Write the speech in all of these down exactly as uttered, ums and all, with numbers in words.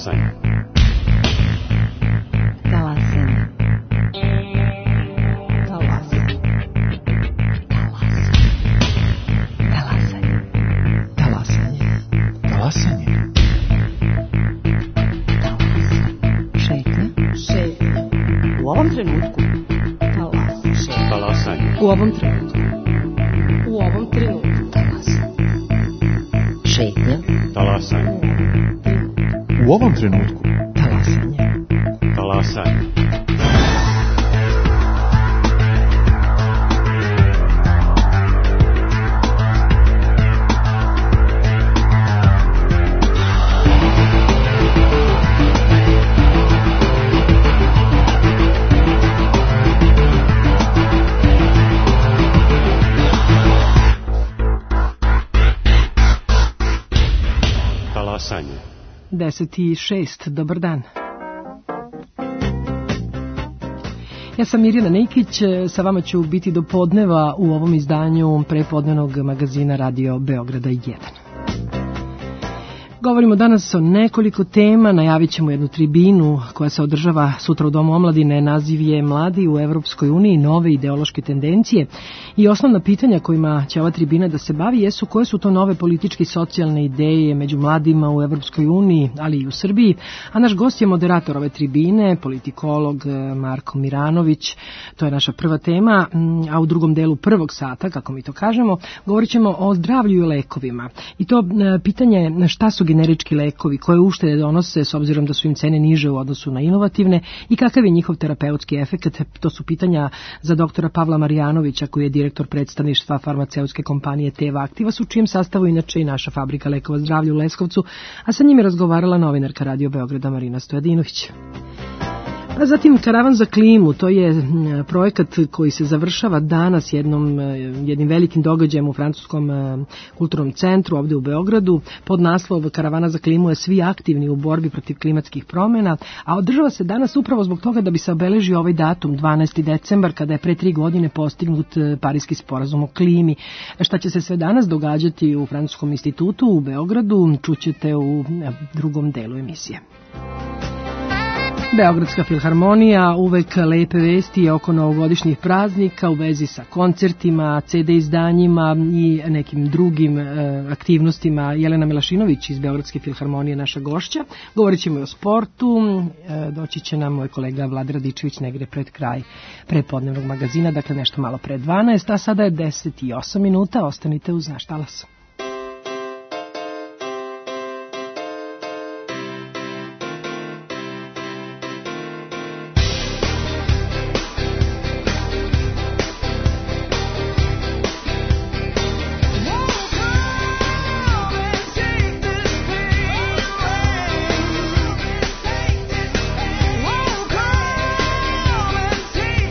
Talasanje. Talasanje. Talasanje. Talasanje. Talasanje. Talasanje. Šetnja. Šetnja. U ovom trenutku. Talasanje. Talasanje. U ovom trenutku. U ovom trenutku. Talasanje. Šetnja. Talasanje. U ovom trenutku. Talasanje. Talasanje. Talasanje. deset i šest, dobar dan. Ja sam Mirjana Nejkić, sa vama ću biti do podneva u ovom izdanju prepodnevnog magazina Radio Beograda jedan. Govorimo danas o nekoliko tema, najavit ćemo jednu tribinu koja se održava sutra u Domu omladine, naziv je Mladi u Evropskoj uniji, nove ideološke tendencije i osnovna pitanja kojima će ova tribina da se bavi jesu koje su to nove političke i socijalne ideje među mladima u Evropskoj uniji, ali i u Srbiji, a naš gost je moderator ove tribine, politikolog Marko Miranović, to je naša prva tema, a u drugom delu prvog sata, kako mi to kažemo, govorit ćemo o zdravlju i lekovima i to pitanje šta su generički lekovi, koje uštede donose s obzirom da su im cene niže u odnosu na inovativne i kakav je njihov terapeutski efekt. To su pitanja za doktora Pavla Marjanovića koji je direktor predstavništva farmaceutske kompanije Teva Aktivas u čijem sastavu inače i naša fabrika lekova zdravlja u Leskovcu, a sa njim je razgovarala novinarka Radio Beograda Marina Stojadinović. A zatim Karavan za klimu, to je projekat koji se završava danas jednom, jednim velikim događajem u Francuskom kulturnom centru ovdje u Beogradu. Pod naslov Karavana za klimu je svi aktivni u borbi protiv klimatskih promjena, a održava se danas upravo zbog toga da bi se obeležio ovaj datum, dvanaesti decembar, kada je pre tri godine postignut Pariski sporazum o klimi. Šta će se sve danas događati u Francuskom institutu u Beogradu, čućete u drugom delu emisije. Beogradska filharmonija, uvek lepe vesti oko novogodišnjih praznika u vezi sa koncertima, ce de izdanjima i nekim drugim e, aktivnostima. Jelena Milašinović iz Beogradske filharmonije, naša gošća. Govorit ćemo i o sportu, e, doći će nam moj kolega Vlada Radičević negde pred kraj prepodnevnog magazina, dakle nešto malo pre dvanaest, a sada je deset i osam minuta, ostanite uz naš talas.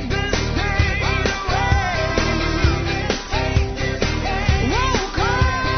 Whoa,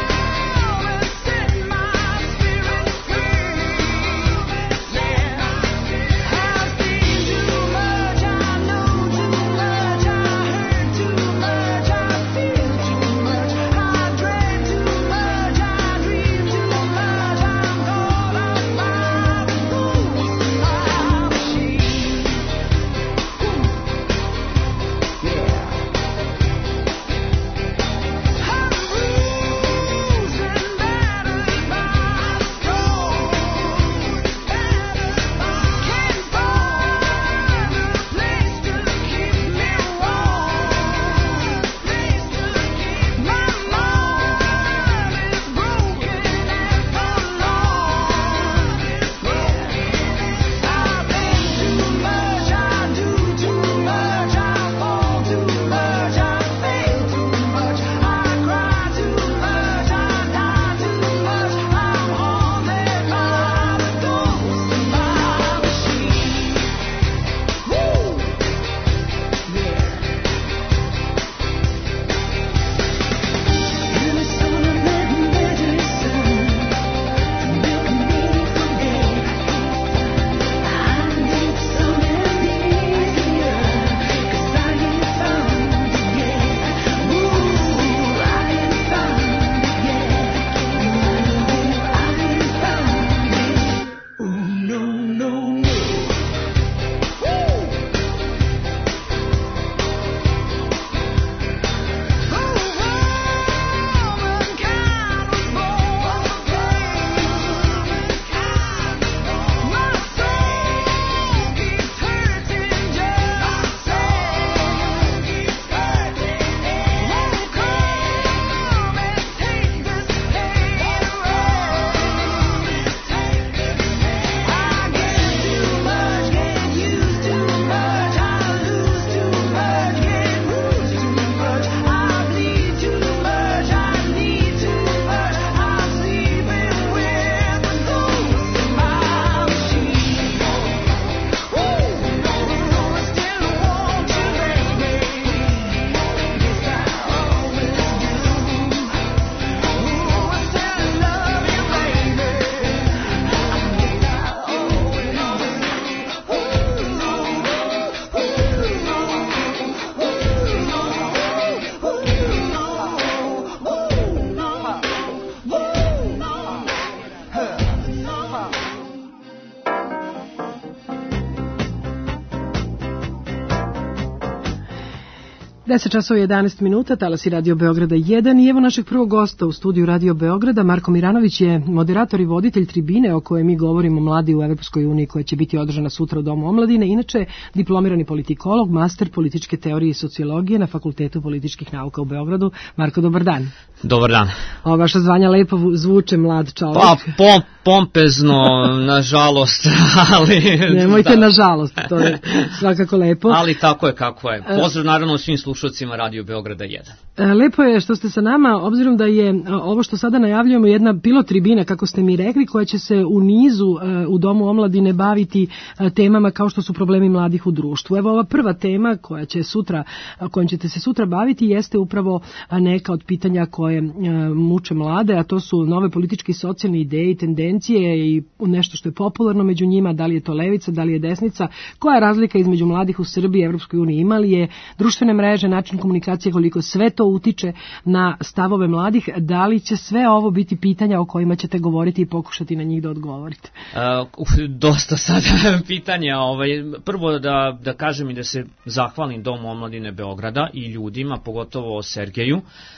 deset časova i jedanaest minuta, talasi Radio Beograda jedan i evo našeg prvog gosta u studiju Radio Beograda. Marko Miranović je moderator i voditelj tribine o kojoj mi govorimo Mladi u Evropskoj uniji, koja će biti održana sutra u Domu omladine. Inače, diplomirani politikolog, master političke teorije i sociologije na Fakultetu političkih nauka u Beogradu. Marko, dobar dan. Dobar dan. Ova vaša zvanja lepo zvuče, mlad čovjek. Pa, pom, pompezno, nažalost, ali... Nemojte da. Nažalost, to je svakako lepo. Ali tako je kako je. Pozdrav naravno svim slušalcima Radio Beograda jedan. Lepo je što ste sa nama, obzirom da je ovo što sada najavljujemo jedna pilot tribina, kako ste mi rekli, koja će se u nizu u Domu omladine baviti temama kao što su problemi mladih u društvu. Evo, ova prva tema koja će sutra, kojom ćete se sutra baviti jeste upravo neka od pitanja koje muče mlade, a to su nove političke i socijalne ideje i tendencije i nešto što je popularno među njima, da li je to levica, da li je desnica, koja je razlika između mladih u Srbiji i Evropskoj uniji, ima li je društvene mreže, način komunikacije, koliko sve to utiče na stavove mladih, da li će sve ovo biti pitanja o kojima ćete govoriti i pokušati na njih da odgovorite? Uh, dosta sada pitanja. Ovaj, prvo da, da kažem i da se zahvalim Domu omladine Beograda i ljudima, pogotovo Sergeju,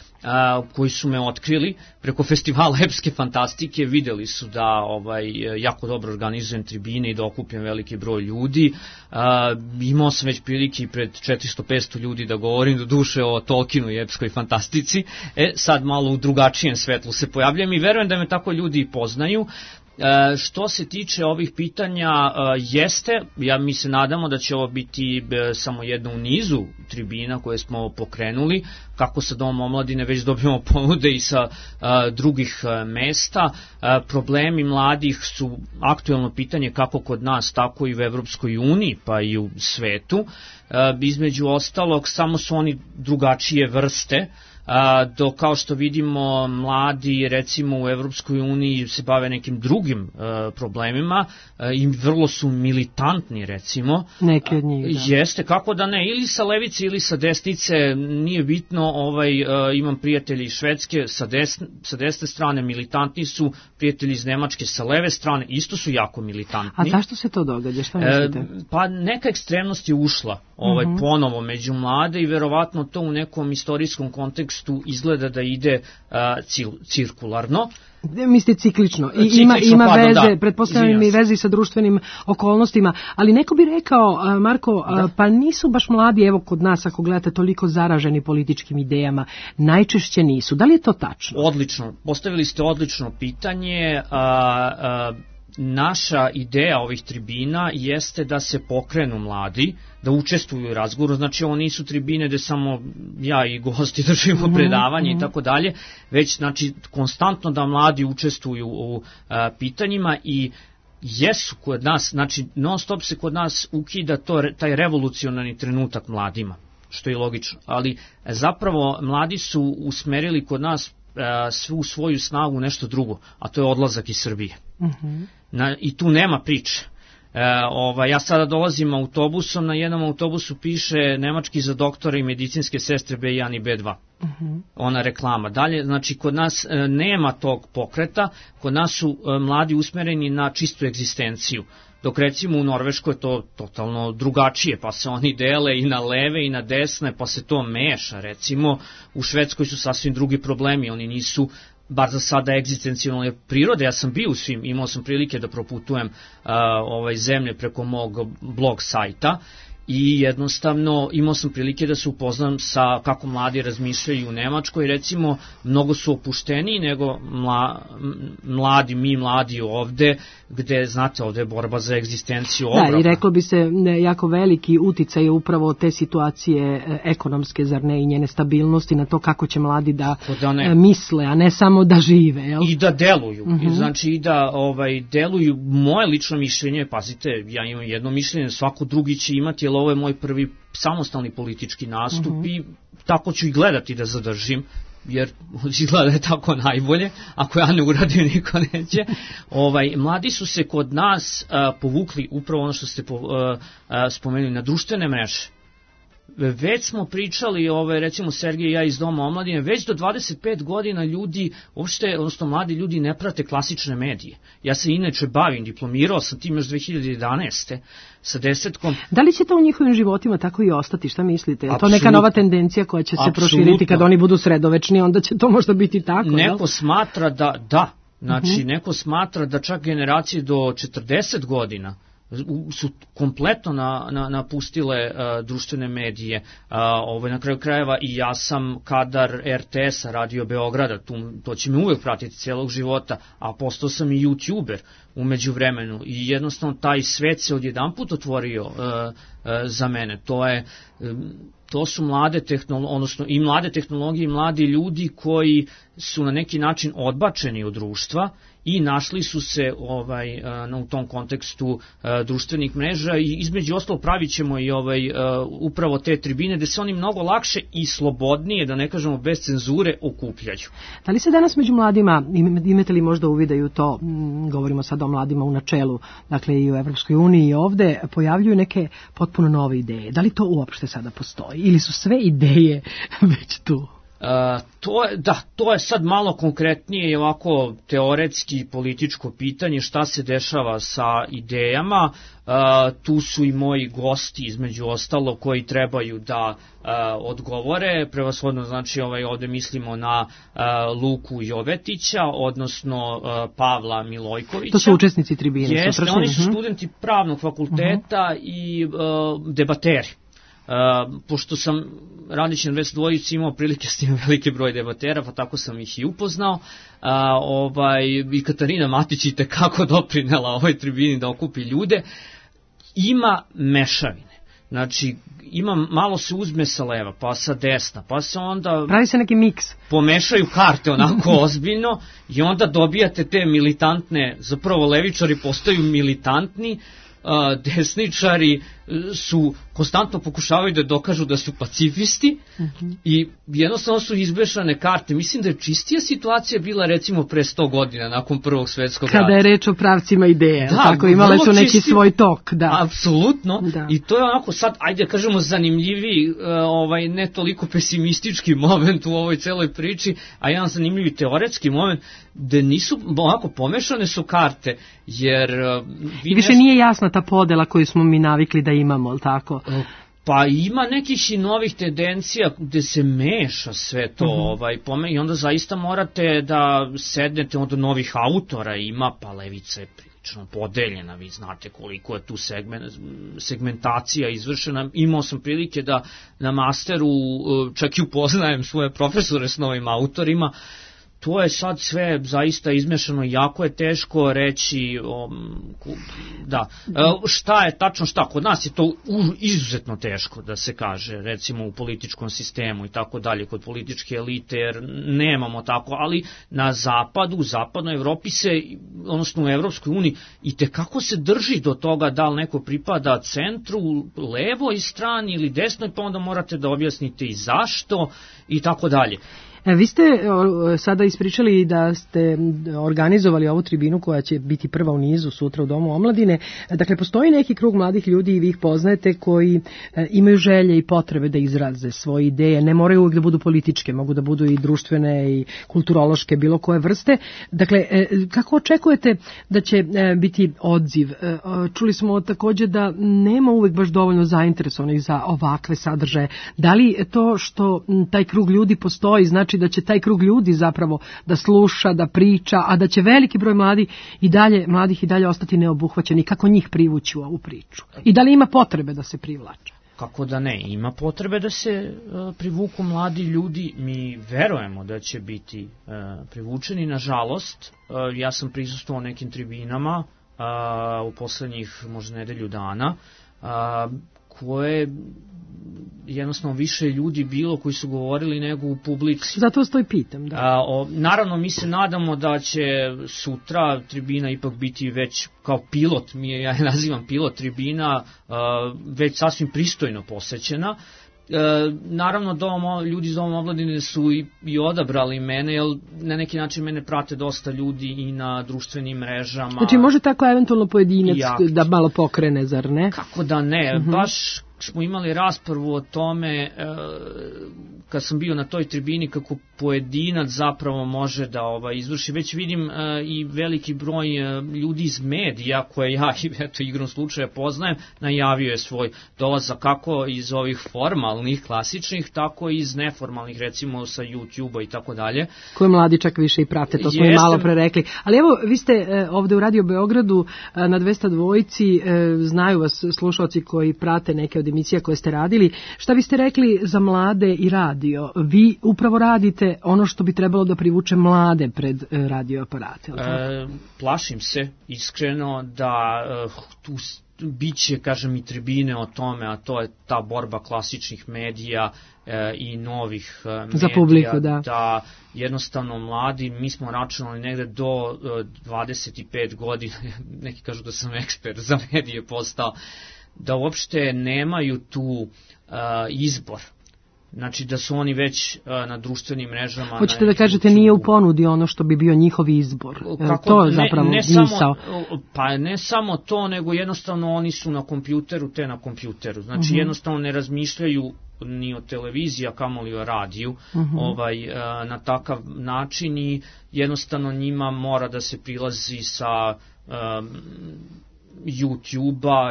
A, koji su me otkrili preko festivala epske fantastike. Videli su da ovaj jako dobro organizujem tribine i da okupim veliki broj ljudi. A, imao sam već prilike i pred četiristo do petsto ljudi da govorim do duše o Tolkienu i epskoj fantastici. E, sad malo u drugačijem svetlu se pojavljam i verujem da me tako ljudi i poznaju. E, što se tiče ovih pitanja, e, jeste, ja mi se nadamo da će ovo biti e, samo jedno u nizu tribina koje smo pokrenuli, kako sa Domom omladine već dobijemo ponude i sa e, drugih e, mesta. E, problemi mladih su aktuelno pitanje kako kod nas, tako i u Evropskoj uniji, pa i u svetu. E, između ostalog, samo su oni drugačije vrste. Uh, do kao što vidimo mladi recimo u Evropskoj uniji se bave nekim drugim uh, problemima uh, i vrlo su militantni recimo. Neki od njih, da. Jeste, kako da ne, ili sa levice ili sa desnice, nije bitno, ovaj, uh, imam prijatelji iz Švedske sa, desne, sa desne strane, militantni su, prijatelji iz Nemačke sa leve strane, isto su jako militantni. A zašto se to događa, šta mislite? Uh, pa neka ekstremnost je ušla ovaj, uh-huh. ponovo među mlade i verovatno to u nekom istorijskom kontekstu izgleda da ide uh, cil, cirkularno. Mislite ciklično. I ciklično, ima, ima pardon, veze, da. pretpostavljam i veze sa društvenim okolnostima, ali neko bi rekao, Marko, da. pa nisu baš mladi, evo kod nas, ako gledate, toliko zaraženi političkim idejama, najčešće nisu. Da li je to tačno? Odlično, postavili ste odlično pitanje. A, a, naša ideja ovih tribina jeste da se pokrenu mladi, da učestvuju u razgovoru, znači ovo nisu tribine gde samo ja i gosti držimo predavanje mm-hmm. i tako dalje, već znači konstantno da mladi učestvuju u a, pitanjima i jesu kod nas, znači non stop se kod nas ukida to, taj revolucionarni trenutak mladima, što je logično, ali zapravo mladi su usmerili kod nas a, svu svoju snagu nešto drugo, a to je odlazak iz Srbije. Mm-hmm. Na, i tu nema priče. E, ovaj, ja sada dolazim autobusom, na jednom autobusu piše nemački za doktora i medicinske sestre B jedan i B dva. Uh-huh. Ona reklama. Dalje, znači kod nas e, nema tog pokreta, kod nas su e, mladi usmereni na čistu egzistenciju. Dok recimo u Norveškoj je to totalno drugačije, pa se oni dele i na leve i na desne, pa se to meša. Recimo u Švedskoj su sasvim drugi problemi, oni nisu bar za sada egzistencijalne prirode. Ja sam bio u svim, imao sam prilike da proputujem uh, ovaj zemlje preko mog blog sajta i jednostavno imao sam prilike da se upoznam sa kako mladi razmišljaju u Nemačkoj. Recimo, mnogo su opušteniji nego mla, mladi, mi mladi ovde, gde, znate, ovde je borba za egzistenciju ogromna. Da, i reklo bi se ne, jako veliki uticaj je upravo te situacije ekonomske, zar ne, i njene stabilnosti na to kako će mladi da, da misle, a ne samo da žive. Jel? I da deluju. Uh-huh. Znači, i da ovaj, deluju. Moje lično mišljenje, pazite, ja imam jedno mišljenje, svako drugi će imati, jer ovo je moj prvi samostalni politički nastup uh-huh. i tako ću i gledati da zadržim, jer izgleda je tako najbolje, ako ja ne uradim, niko neće. Ovaj, mladi su se kod nas uh, povukli, upravo ono što ste po, uh, uh, spomenuli, na društvene mreže. već smo pričali, ove, recimo Sergej i ja iz Doma omladine, već do dvadeset pet godina ljudi, uopšte, odnosno mladi ljudi ne prate klasične medije. Ja se inače bavim, diplomirao sam tim još dve hiljade jedanaeste sa desetkom. Da li će to u njihovim životima tako i ostati, šta mislite? Je to neka nova tendencija koja će se Absolutno. proširiti kad oni budu sredovečni, onda će to možda biti tako? Neko jel? smatra da, da, znači uh-huh. neko smatra da čak generacije do četrdeset godina su kompletno na, na, napustile uh, društvene medije. Uh, ovaj, na kraju krajeva i ja sam kadar er te es-a, Radio Beograda, tu, to će me uvek pratiti celog života, a postao sam i youtuber umeđu vremenu i jednostavno taj svet se odjedanput otvorio uh, uh, za mene. To je um, to su mlade tehnologije, odnosno i mlade tehnologije i mladi ljudi koji su na neki način odbačeni od društva i našli su se ovaj u tom kontekstu društvenih mreža i između ostalo pravit ćemo i ovaj upravo te tribine gde se oni mnogo lakše i slobodnije, da ne kažemo bez cenzure, okupljaju. Da li se danas među mladima, imate li možda uvidaju to, govorimo sad o mladima u načelu, dakle i u Evropskoj uniji i ovde, pojavljuju neke potpuno nove ideje? Da li to uopšte sada postoji ili su sve ideje već tu? Uh, to je, da, to je sad malo konkretnije i ovako teoretski političko pitanje šta se dešava sa idejama. Uh, tu su i moji gosti između ostalo koji trebaju da uh, odgovore, prevashodno znači ovaj, ovde mislimo na uh, Luku Jovetića, odnosno uh, Pavla Milojkovića. To su učesnici tribine. Jeste, oni su studenti pravnog fakulteta uh-huh. i uh, debateri. Uh, pošto sam radeći na dvesta dvojici imao prilike s tim veliki broj debatera, pa tako sam ih i upoznao. Uh, ovaj, i Katarina Matić i tekako doprinela ovoj tribini da okupi ljude. Ima mešavine. Znači, ima, malo se uzme sa leva, pa sa desna, pa se onda... Pravi se neki miks. Pomešaju karte onako ozbiljno i onda dobijate te militantne, zapravo levičari postaju militantni, Uh, desničari su konstantno pokušavaju da dokažu da su pacifisti uh-huh. i jednostavno su izbešane karte. Mislim da je čistija situacija bila recimo pre sto godina nakon Prvog svetskog rata. Kada je reč o pravcima ideje, da, tako imale su neki čisti, svoj tok. Da. Apsolutno. Da. I to je onako sad, ajde kažemo, zanimljiviji, uh, ovaj, ne toliko pesimistički moment u ovoj celoj priči, a jedan zanimljivi teoretski moment gde nisu, onako pomešane su karte, jer... Uh, I više nešto... nije jasna ta podela koju smo mi navikli da imamo, ali tako? Pa ima nekih i novih tendencija gde se meša sve to, uh-huh. ovaj, pome, i onda zaista morate da sednete od novih autora, ima, pa levica je prilično podeljena, vi znate koliko je tu segment, segmentacija izvršena. Imao sam prilike da na masteru čak i upoznajem svoje profesore s novim autorima. To je sad sve zaista izmešano, jako je teško reći um, da, šta je tačno šta, kod nas je to izuzetno teško da se kaže, recimo u političkom sistemu i tako dalje, kod političke elite, jer nemamo tako, ali na zapadu, u zapadnoj Evropi se, odnosno u Evropskoj uniji, i tekako se drži do toga da li neko pripada centru, levoj strani ili desnoj, pa onda morate da objasnite i zašto i tako dalje. Vi ste sada ispričali da ste organizovali ovu tribinu koja će biti prva u nizu sutra u Domu omladine. Dakle, postoji neki krug mladih ljudi i vi ih poznajete koji imaju želje i potrebe da izraze svoje ideje. Ne moraju uvijek da budu političke, mogu da budu i društvene i kulturološke, bilo koje vrste. Dakle, kako očekujete da će biti odziv? Čuli smo također da nema uvijek baš dovoljno zainteresovanih za ovakve sadržaje. Da li to što taj krug ljudi postoji znači da će taj krug ljudi zapravo da sluša, da priča, a da će veliki broj mladi i dalje, mladih i dalje ostati neobuhvaćeni? Kako njih privući u ovu priču? I da li ima potrebe da se privlače? Kako da ne, ima potrebe da se uh, privuku mladi ljudi, mi verujemo da će biti uh, privučeni, nažalost. Uh, ja sam prisustvovao nekim tribinama uh, u poslednjih možda nedelju dana, uh, koje jednostavno više ljudi bilo koji su govorili nego u publici. Zato vas to i pitam. Da. A, o, naravno, mi se nadamo da će sutra tribina ipak biti već kao pilot, mi je, ja je nazivam pilot tribina, a, već sasvim pristojno posećena. E, naravno, dom, ljudi iz Doma omladine su i, i odabrali mene, jer na neki način mene prate dosta ljudi i na društvenim mrežama. Znači može tako eventualno pojedinac da malo pokrene, zar ne? Kako da ne, uh-huh. baš smo imali raspravu o tome e, kad sam bio na toj tribini kako pojedinac zapravo može da ovaj, izvrši. Već vidim e, i veliki broj e, ljudi iz medija koje ja eto, igrom slučaja poznajem, najavio je svoj dolazak kako iz ovih formalnih, klasičnih, tako i iz neformalnih, recimo sa YouTube-a i tako dalje. Koje mladi čak više i prate, to smo Jeste... i malo pre rekli. Ali evo, vi ste e, ovde u Radio Beogradu e, na dvesta dvojici, e, znaju vas slušalci koji prate neke od emisija koje ste radili. Šta biste rekli za mlade i radio? Vi upravo radite ono što bi trebalo da privuče mlade pred e, radio aparate. E, plašim se, iskreno, da e, tu biće, kažem, i tribine o tome, a to je ta borba klasičnih medija e, i novih e, medija. Za publiku, da. Da jednostavno mladi, mi smo računali negde do e, dvadeset pet godina, neki kažu da sam ekspert za medije postao, da uopšte nemaju tu e, izbor. Znači da su oni već uh, na društvenim mrežama. Hoćete da kažete nije u ponudi ono što bi bio njihov izbor. Kako, to je zapravo ne, ne misao. Samo, pa ne samo to, nego jednostavno oni su na kompjuteru, te na kompjuteru. Znači uh-huh. jednostavno ne razmišljaju ni o televiziji, a kamoli o radiju uh-huh. ovaj, uh, na takav način i jednostavno njima mora da se prilazi sa... Um, YouTube-a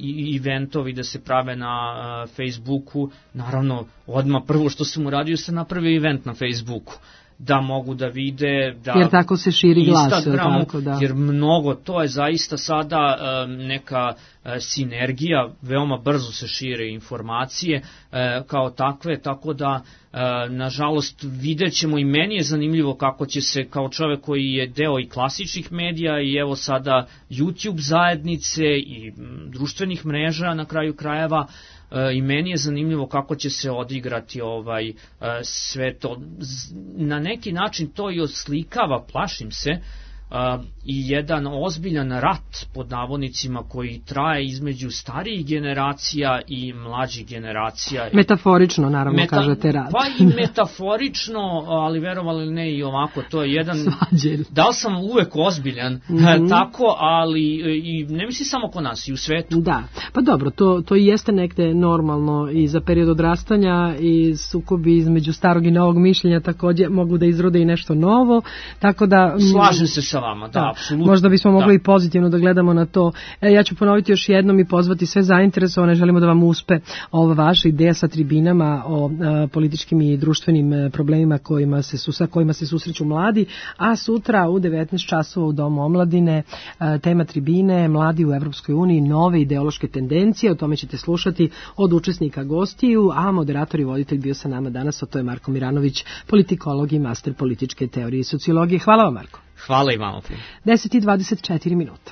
i eventovi da se prave na uh, Facebooku, naravno odmah prvo što sam uradio se napravio event na Facebooku da mogu da vide da jer tako se širi glas, tako da. Jer mnogo, to je zaista sada um, neka uh, sinergija, veoma brzo se šire informacije uh, kao takve, tako da uh, nažalost vidjet ćemo i meni je zanimljivo kako će se kao čovek koji je deo i klasičnih medija i evo sada YouTube zajednice i m, društvenih mreža na kraju krajeva. E, i meni je zanimljivo kako će se odigrati ovaj e, sve to. Na neki način to i oslikava, plašim se, Uh, i jedan ozbiljan rat pod navodnicima koji traje između starijih generacija i mlađih generacija. Metaforično, naravno, Meta, kažete rat. Pa i metaforično, ali verovali ili ne i ovako, to je jedan... Svađen. Da li sam uvek ozbiljan, mm-hmm. tako, ali i ne misli samo kod nas, i u svetu. Da, pa dobro, to, to i jeste nekde normalno i za period odrastanja i sukobi između starog i novog mišljenja takođe mogu da izrode i nešto novo, tako da... Slažem se sa vama, da, apsolutno. Možda bismo mogli da. i pozitivno da gledamo na to. E, ja ću ponoviti još jednom i pozvati sve zainteresovane, želimo da vam uspe ova vaša ideja sa tribinama o a, političkim i društvenim a, problemima kojima se, su, sa kojima se susreću mladi, a sutra u devetnaest časova u Domu omladine a, tema tribine Mladi u Evropskoj uniji, nove ideološke tendencije, o tome ćete slušati od učesnika gostiju, a moderator i voditelj bio sa nama danas, a to je Marko Miranović, politikolog i master političke teorije i sociologije. Hvala vam, Marko. Hvala i vama. deset i dvadeset četiri minuta.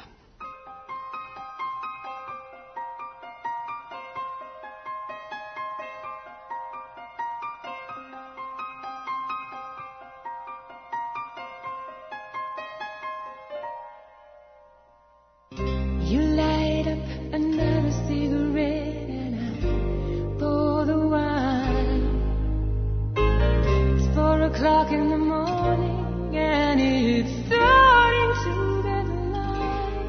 O'clock in the morning and it's starting to get light.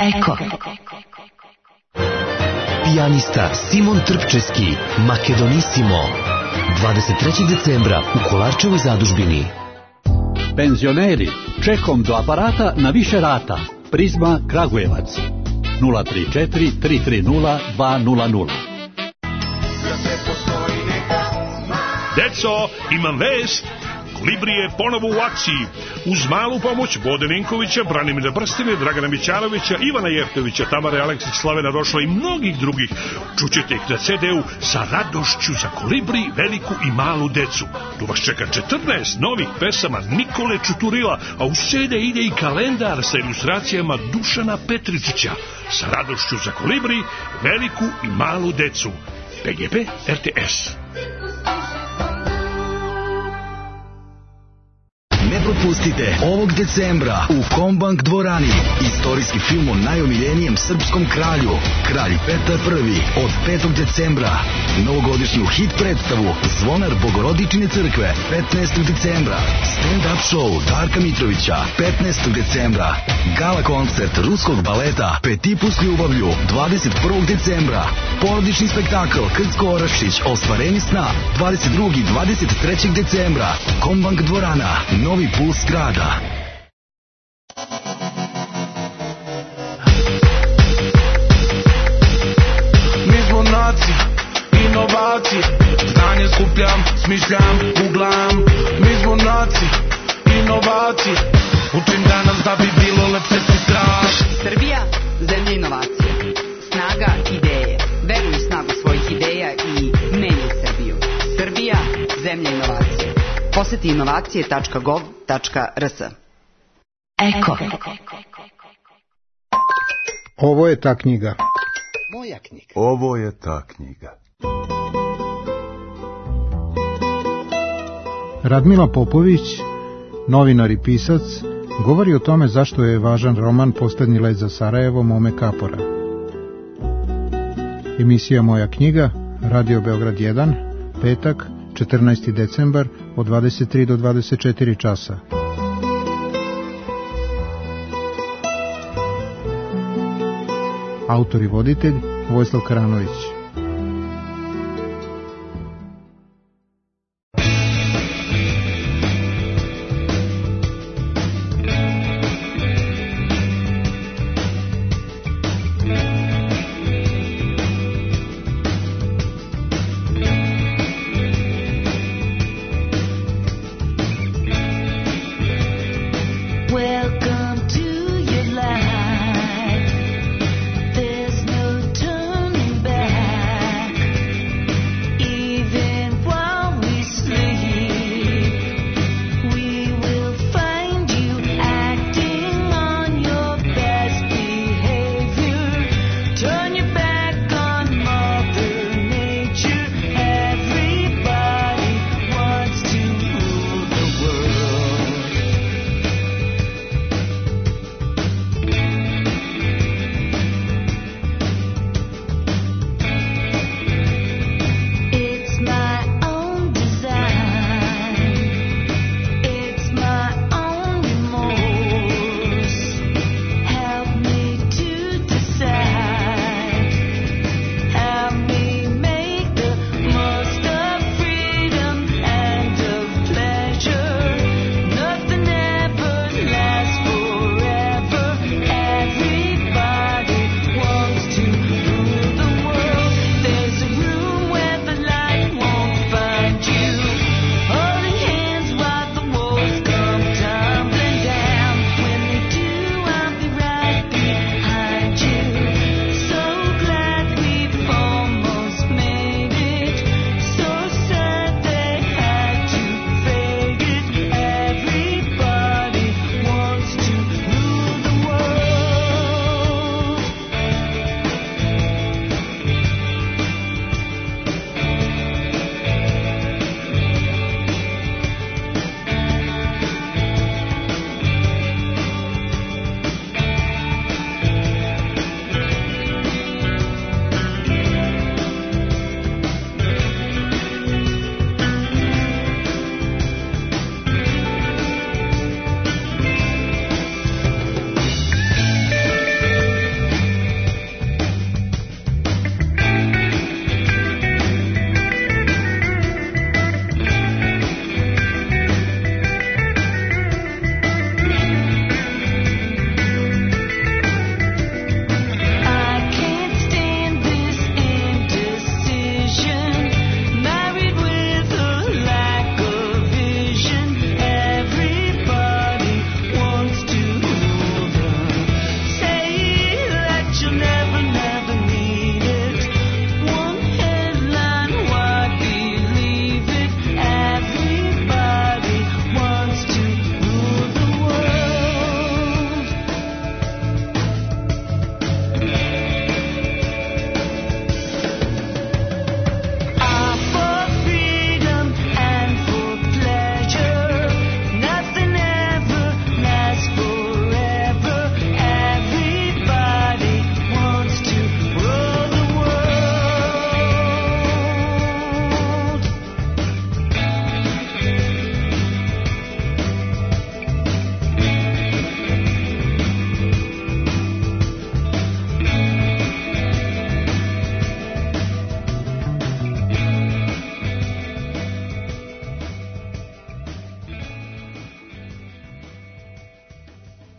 Eko. Pijanista Simon Trpčeski, Makedonissimo, dvadeset trećeg decembra u Kolarčevoj zadužbini. Penzioneri, čekom do aparata na više rata. Prizma Kragujevac. nula tri četiri tri tri nula dva nula nula. Deco, imam vest. Kolibri je ponovo u akciji. Uz malu pomoć Bode Ninkovića, Branimira Brstine, Dragana Mićanovića, Ivana Jeftovića, Tamare Aleksić, Slavena Rošla i mnogih drugih. Čućete ih na ce de u sa radošću za Kolibri, veliku i malu decu. Tu vas čeka četrnaest novih pesama Nikole Čuturila, a u ce de ide i kalendar sa ilustracijama Dušana Petričića. Sa radošću za Kolibri, veliku i malu decu. pe ge pe er te es. Ne propustite ovog decembra u Kombank dvorani istorijski film o najomiljenijem srpskom kralju, Kralj Petar Prvi, od petog decembra. Novogodišnju hit predstavu Zvonar Bogorodičine crkve petnaestog decembra. Stand-up show Darka Mitrovića petnaestog decembra. Gala koncert ruskog baleta Petit s ljubavlju dvadeset prvog decembra. Porodični spektakl Krcko Orašić Ostvarenje sna dvadeset drugog i dvadeset trećeg decembra. Kombank dvorana, Novi puls grada. Mi smo nacija, inovacije, znanje skupljam, smišljam, googlam. Mi smo nacija, inovacije, učim danas da bi bilo lepše sutra. Srbija, zemlja inovacija, snaga ideje. Veruj u snagu svojih ideja i menjaj Srbiju. Srbija, zemlja inovacije. Poseti inovacije tačka gov tačka er es. Eko. Ovo je ta knjiga. Moja knjiga. Ovo je ta knjiga. Radmila Popović, novinar i pisac, govori o tome zašto je važan roman Poslednji let za Sarajevo Mome Kapora. Emisija Moja knjiga, Radio Beograd jedan, petak, četrnaesti decembar, od dvadeset tri do dvadeset četiri časa. Autor i voditelj Vojislav Karanović. Back.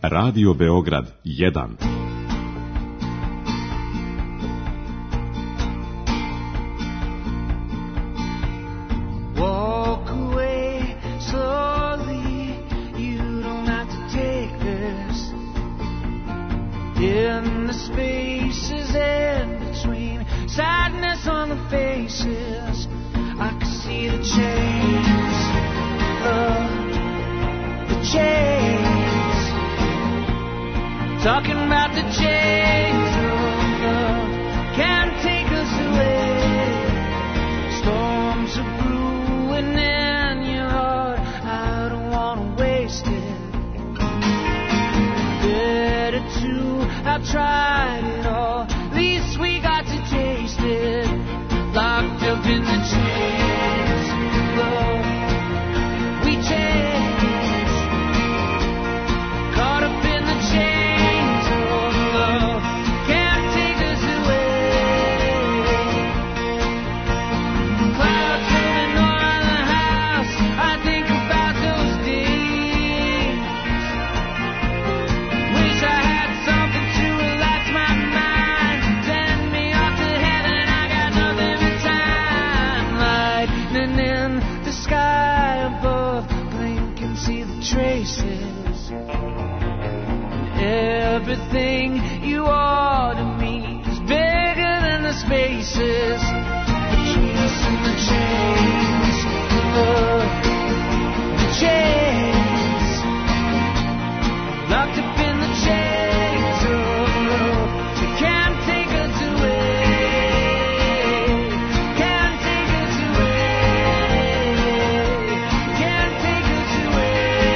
Radio Beograd jedan. In the spaces in between, sadness on the faces, I could see the chains, uh, the chains, talking about the chains of love, can't take us away, storms are brewing in your heart, I don't want to waste it, better to I've tried it all, at least we got to taste it, locked up in the chains, love, we change, caught up in the chains of love, can't take us away, clouds moving on the house, I think about those days, wish I had something traces, and everything you are to me is bigger than the spaces between us and the chains, love, the chains, locked up in the chains of love, you can't take us away, can't take us away, can't take us away.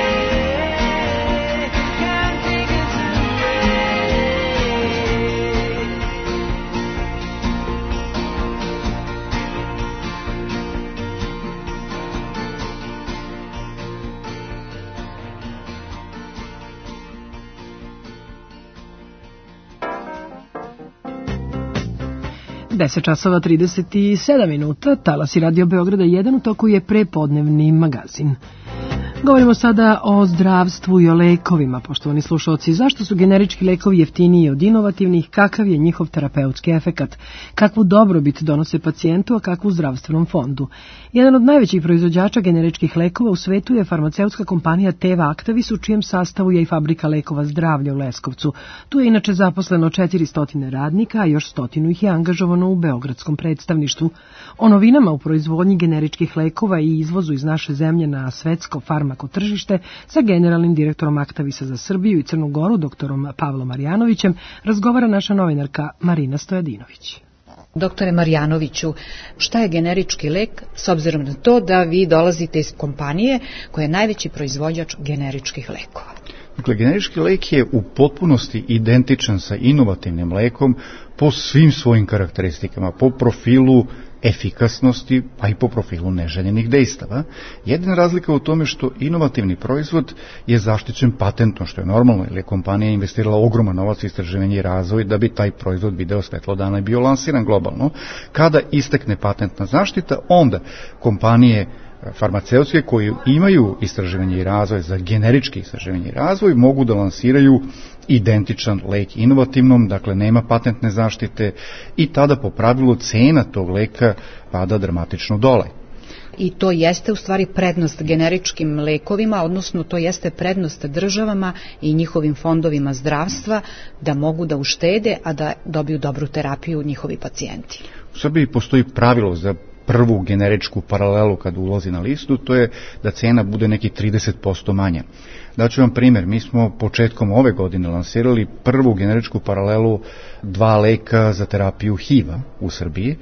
deset časova trideset sedam minuta, talasi Radio Beograda jedan, u toku je prepodnevni magazin. Govorimo sada o zdravstvu i o lekovima, poštovani slušalci. Zašto su generički lekovi jeftiniji od inovativnih, kakav je njihov terapeutski efekat, kakvu dobrobit donose pacijentu, a kakvu zdravstvenom fondu. Jedan od najvećih proizvođača generičkih lekova u svetu je farmaceutska kompanija Teva Actavis, u čijem sastavu je i fabrika lekova zdravlja u Leskovcu. Tu je inače zaposleno četiristo radnika, a još stotinu ih je angažovano u beogradskom predstavništvu. O novinama u proizvodnji generičkih lekova i izvozu iz naše zemlje na svetsko farmako tržište sa generalnim direktorom Actavisa za Srbiju i Crnu Goru, doktorom Pavlom Marjanovićem, razgovara naša novinarka Marina Stojadinović. Doktore Marjanoviću, šta je generički lek, s obzirom na to da vi dolazite iz kompanije koja je najveći proizvođač generičkih lekova? Dakle, generički lek je u potpunosti identičan sa inovativnim lekom po svim svojim karakteristikama, po profilu efikasnosti, pa i po profilu neželjenih dejstava. Jedina razlika u tome što inovativni proizvod je zaštićen patentom, što je normalno, jer je kompanija investirala ogroman novac u istraživanje i razvoj da bi taj proizvod video svetlo dana i bio lansiran globalno. Kada istekne patentna zaštita, onda kompanije farmaceutske koji imaju istraživanje i razvoj za generički istraživanje i razvoj mogu da lansiraju identičan lek inovativnom, dakle nema patentne zaštite i tada po pravilu cena tog leka pada dramatično dole. I to jeste u stvari prednost generičkim lekovima, odnosno to jeste prednost državama i njihovim fondovima zdravstva da mogu da uštede, a da dobiju dobru terapiju njihovi pacijenti. U Srbiji postoji pravilo za prvu generičku paralelu kad ulazi na listu, to je da cena bude neki trideset posto manja. Daću vam primjer, mi smo početkom ove godine lansirali prvu generičku paralelu dva leka za terapiju H I V-a u Srbiji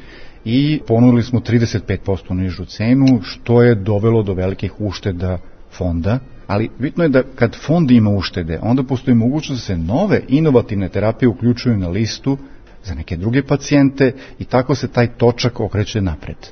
i ponudili smo trideset pet posto nižu cenu, što je dovelo do velikih ušteda fonda, ali bitno je da kad fond ima uštede, onda postoji mogućnost da se nove inovativne terapije uključuju na listu za neke druge pacijente i tako se taj točak okreće napred.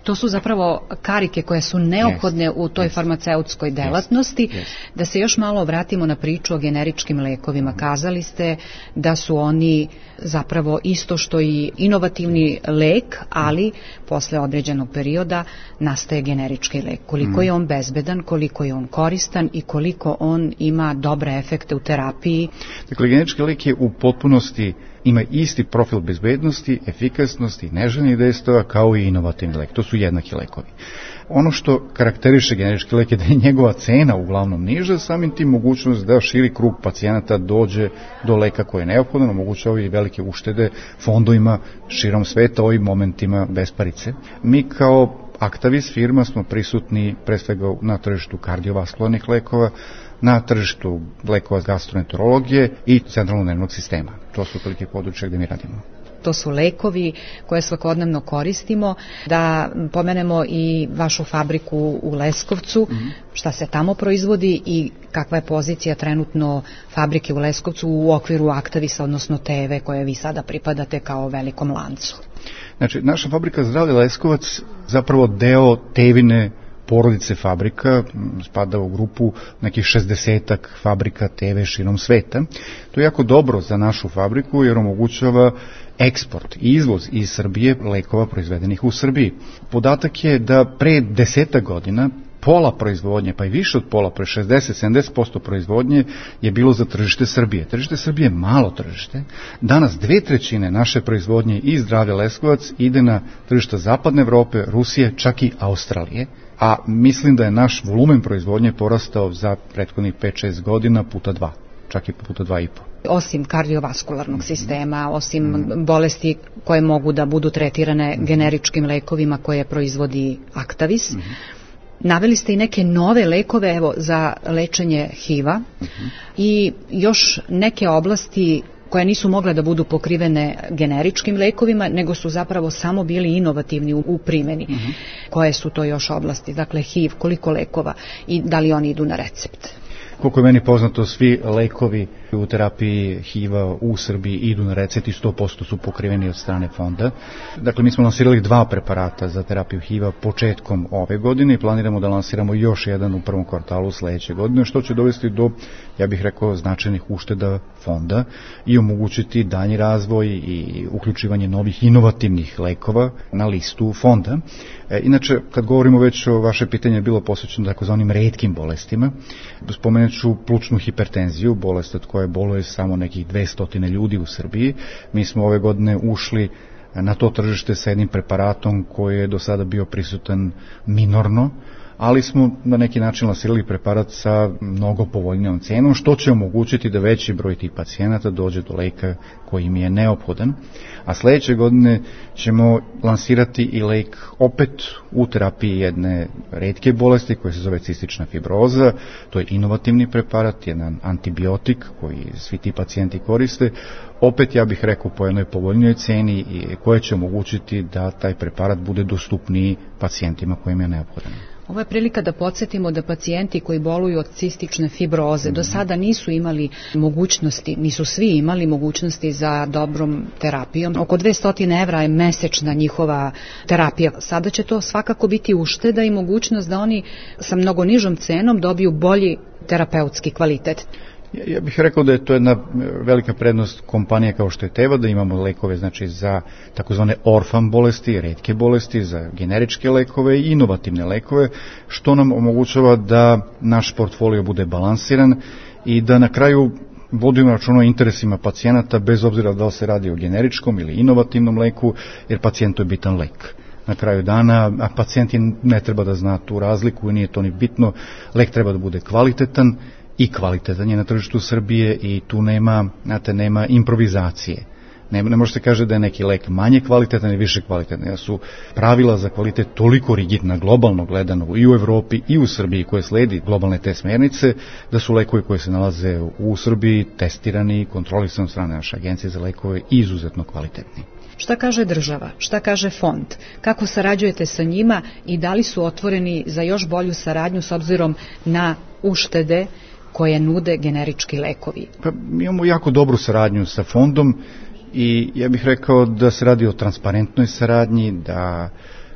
To su zapravo karike koje su neophodne yes. u toj yes. farmaceutskoj delatnosti. Yes. Yes. Da se još malo vratimo na priču o generičkim lekovima. Kazali ste da su oni zapravo isto što i inovativni lek, ali posle određenog perioda nastaje generički lek. Koliko mm. je on bezbedan, koliko je on koristan i koliko on ima dobre efekte u terapiji. Dakle, generički lek je u potpunosti ima isti profil bezbednosti, efikasnosti, neželjenih dejstava kao i inovativni lek. To su jednaki lekovi. Ono što karakteriše generički lek je da je njegova cena uglavnom niža, samim tim mogućnost da širi krug pacijenata dođe do leka koji je neophodan, omogućava i velike uštede fondovima širom sveta ovim momentima besparice. Mi kao Actavis firma smo prisutni pre svega na tržištu kardiovaskularnih lekova, na tržištu lekova gastroenterologije i centralnog nervnog sistema. To su otprilike područja gde mi radimo. To su lekovi koje svakodnevno koristimo. Da pomenemo i vašu fabriku u Leskovcu, mm-hmm. šta se tamo proizvodi i kakva je pozicija trenutno fabrike u Leskovcu u okviru Actavisa, odnosno Teve koje vi sada pripadate kao velikom lancu. Znači, naša fabrika Zdravlje Leskovac zapravo deo Tevine porodice fabrika, spada u grupu nekih šezdesetak fabrika Teve širom sveta. To je jako dobro za našu fabriku jer omogućava eksport i izvoz iz Srbije lekova proizvedenih u Srbiji. Podatak je da pre desetak godina pola proizvodnje, pa i više od pola, pre šezdeset do sedamdeset posto proizvodnje je bilo za tržište Srbije. Tržište Srbije je malo tržište. Danas dve trećine naše proizvodnje i Zdravlje Leskovac ide na tržišta Zapadne Evrope, Rusije, čak i Australije. A mislim da je naš volumen proizvodnje porastao za prethodnih pet šest godina puta dva, čak i puta dva i po. Osim kardiovaskularnog sistema, osim bolesti koje mogu da budu tretirane generičkim lekovima koje proizvodi Actavis, mm-hmm. naveli ste i neke nove lekove evo, za lečenje H I V-a mm-hmm. i još neke oblasti koje nisu mogle da budu pokrivene generičkim lekovima, nego su zapravo samo bili inovativni u, u primjeni. Mm-hmm. Koje su to još oblasti? Dakle, H I V, koliko lekova i da li oni idu na recept? Koliko je meni poznato, svi lekovi u terapiji H I V-a u Srbiji idu na recept i sto posto su pokriveni od strane fonda. Dakle, mi smo lansirali dva preparata za terapiju H I V-a početkom ove godine i planiramo da lansiramo još jedan u prvom kvartalu sledeće godine, što će dovesti do, ja bih rekao, značajnih ušteda fonda i omogućiti danji razvoj i uključivanje novih inovativnih lekova na listu fonda. E, inače, kad govorimo već o vaše pitanje je bilo posvećeno takozvanim retkim bolestima, spomenut ću plućnu hipertenziju, bolest od koje boluje samo nekih dvesta ljudi u Srbiji. Mi smo ove godine ušli na to tržište sa jednim preparatom koji je do sada bio prisutan minorno, ali smo na neki način lansirali preparat sa mnogo povoljnijom cenom, što će omogućiti da veći broj tih pacijenata dođe do leka koji im je neophodan. A sledeće godine ćemo lansirati i lek opet u terapiji jedne retke bolesti koja se zove cistična fibroza. To je inovativni preparat, jedan antibiotik koji svi ti pacijenti koriste. Opet, ja bih rekao, po jednoj povoljnijoj ceni i koja će omogućiti da taj preparat bude dostupniji pacijentima kojim je neophodan. Ovo je prilika da podsjetimo da pacijenti koji boluju od cistične fibroze do sada nisu imali mogućnosti, nisu svi imali mogućnosti za dobrom terapijom. Oko dvesta evra je mesečna njihova terapija. Sada će to svakako biti ušteda i mogućnost da oni sa mnogo nižom cenom dobiju bolji terapeutski kvalitet. Ja bih rekao da je to jedna velika prednost kompanije kao što je Teva, da imamo lekove znači za takozvane orfan bolesti, retke bolesti, za generičke lekove i inovativne lekove, što nam omogućava da naš portfolio bude balansiran i da na kraju vodimo računa o interesima pacijenata bez obzira da li se radi o generičkom ili inovativnom leku, jer pacijentu je bitan lek. Na kraju dana, a pacijent ne treba da zna tu razliku i nije to ni bitno, lek treba da bude kvalitetan, i kvalitetan je na tržištu Srbije i tu nema, znate, nema improvizacije. Ne, ne može se kaže da je neki lek manje kvalitetan ili više kvalitetan. Ja su pravila za kvalitet toliko rigidna, globalno gledano i u Evropi i u Srbiji koje sledi globalne te smernice, da su lekovi koji se nalaze u Srbiji testirani i kontrolisani od strane naše agencije za lekove izuzetno kvalitetni. Šta kaže država? Šta kaže fond? Kako sarađujete sa njima i da li su otvoreni za još bolju saradnju s obzirom na uštede koje nude generički lekovi? Pa, mi imamo jako dobru saradnju sa fondom i ja bih rekao da se radi o transparentnoj saradnji, da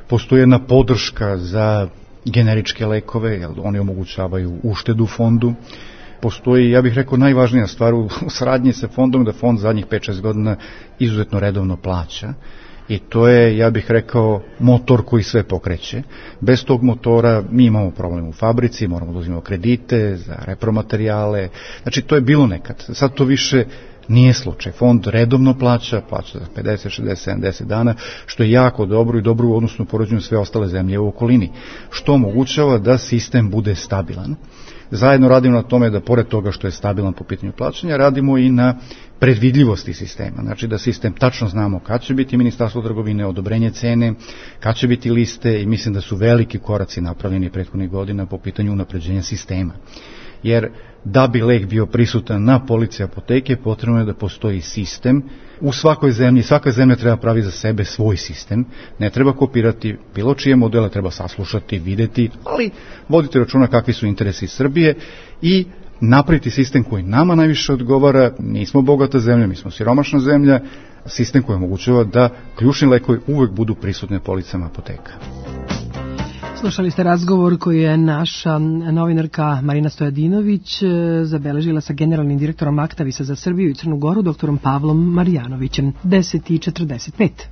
Postoji jedna podrška za generičke lekove, jer oni omogućavaju uštedu fondu. Postoji, ja bih rekao, najvažnija stvar u saradnji sa fondom, da fond zadnjih pet šest godina izuzetno redovno plaća. I to je, ja bih rekao, motor koji sve pokreće. Bez tog motora mi imamo problem u fabrici, moramo da uzimamo kredite za repromaterijale. Znači, to je bilo nekad. Sad to više nije slučaj. Fond redovno plaća, plaća za pedeset, šezdeset, sedamdeset dana, što je jako dobro i dobro u odnosu poređenju sve ostale zemlje u okolini, što omogućava da sistem bude stabilan. Zajedno radimo na tome da, pored toga što je stabilan po pitanju plaćanja, radimo i na predvidljivosti sistema. Znači da sistem tačno znamo kad će biti Ministarstvo trgovine, odobrenje cene, kad će biti liste, i mislim da su veliki koraci napravljeni prethodnih godina po pitanju unapređenja sistema. Jer da bi lek bio prisutan na polici apoteke, potrebno je da postoji sistem. U svakoj zemlji, svaka zemlja treba pravi za sebe svoj sistem, ne treba kopirati bilo čije modele, treba saslušati, videti, ali voditi računa kakvi su interesi Srbije i napraviti sistem koji nama najviše odgovara. Nismo bogata zemlja, mi smo siromašna zemlja, sistem koji omogućava da ključni lekovi uvek budu prisutni na policama apoteka. Slušali ste razgovor koji je naša novinarka Marina Stojadinović zabeležila sa generalnim direktorom Aktavisa za Srbiju i Crnu Goru, doktorom Pavlom Marjanovićem. deset i četrdeset pet.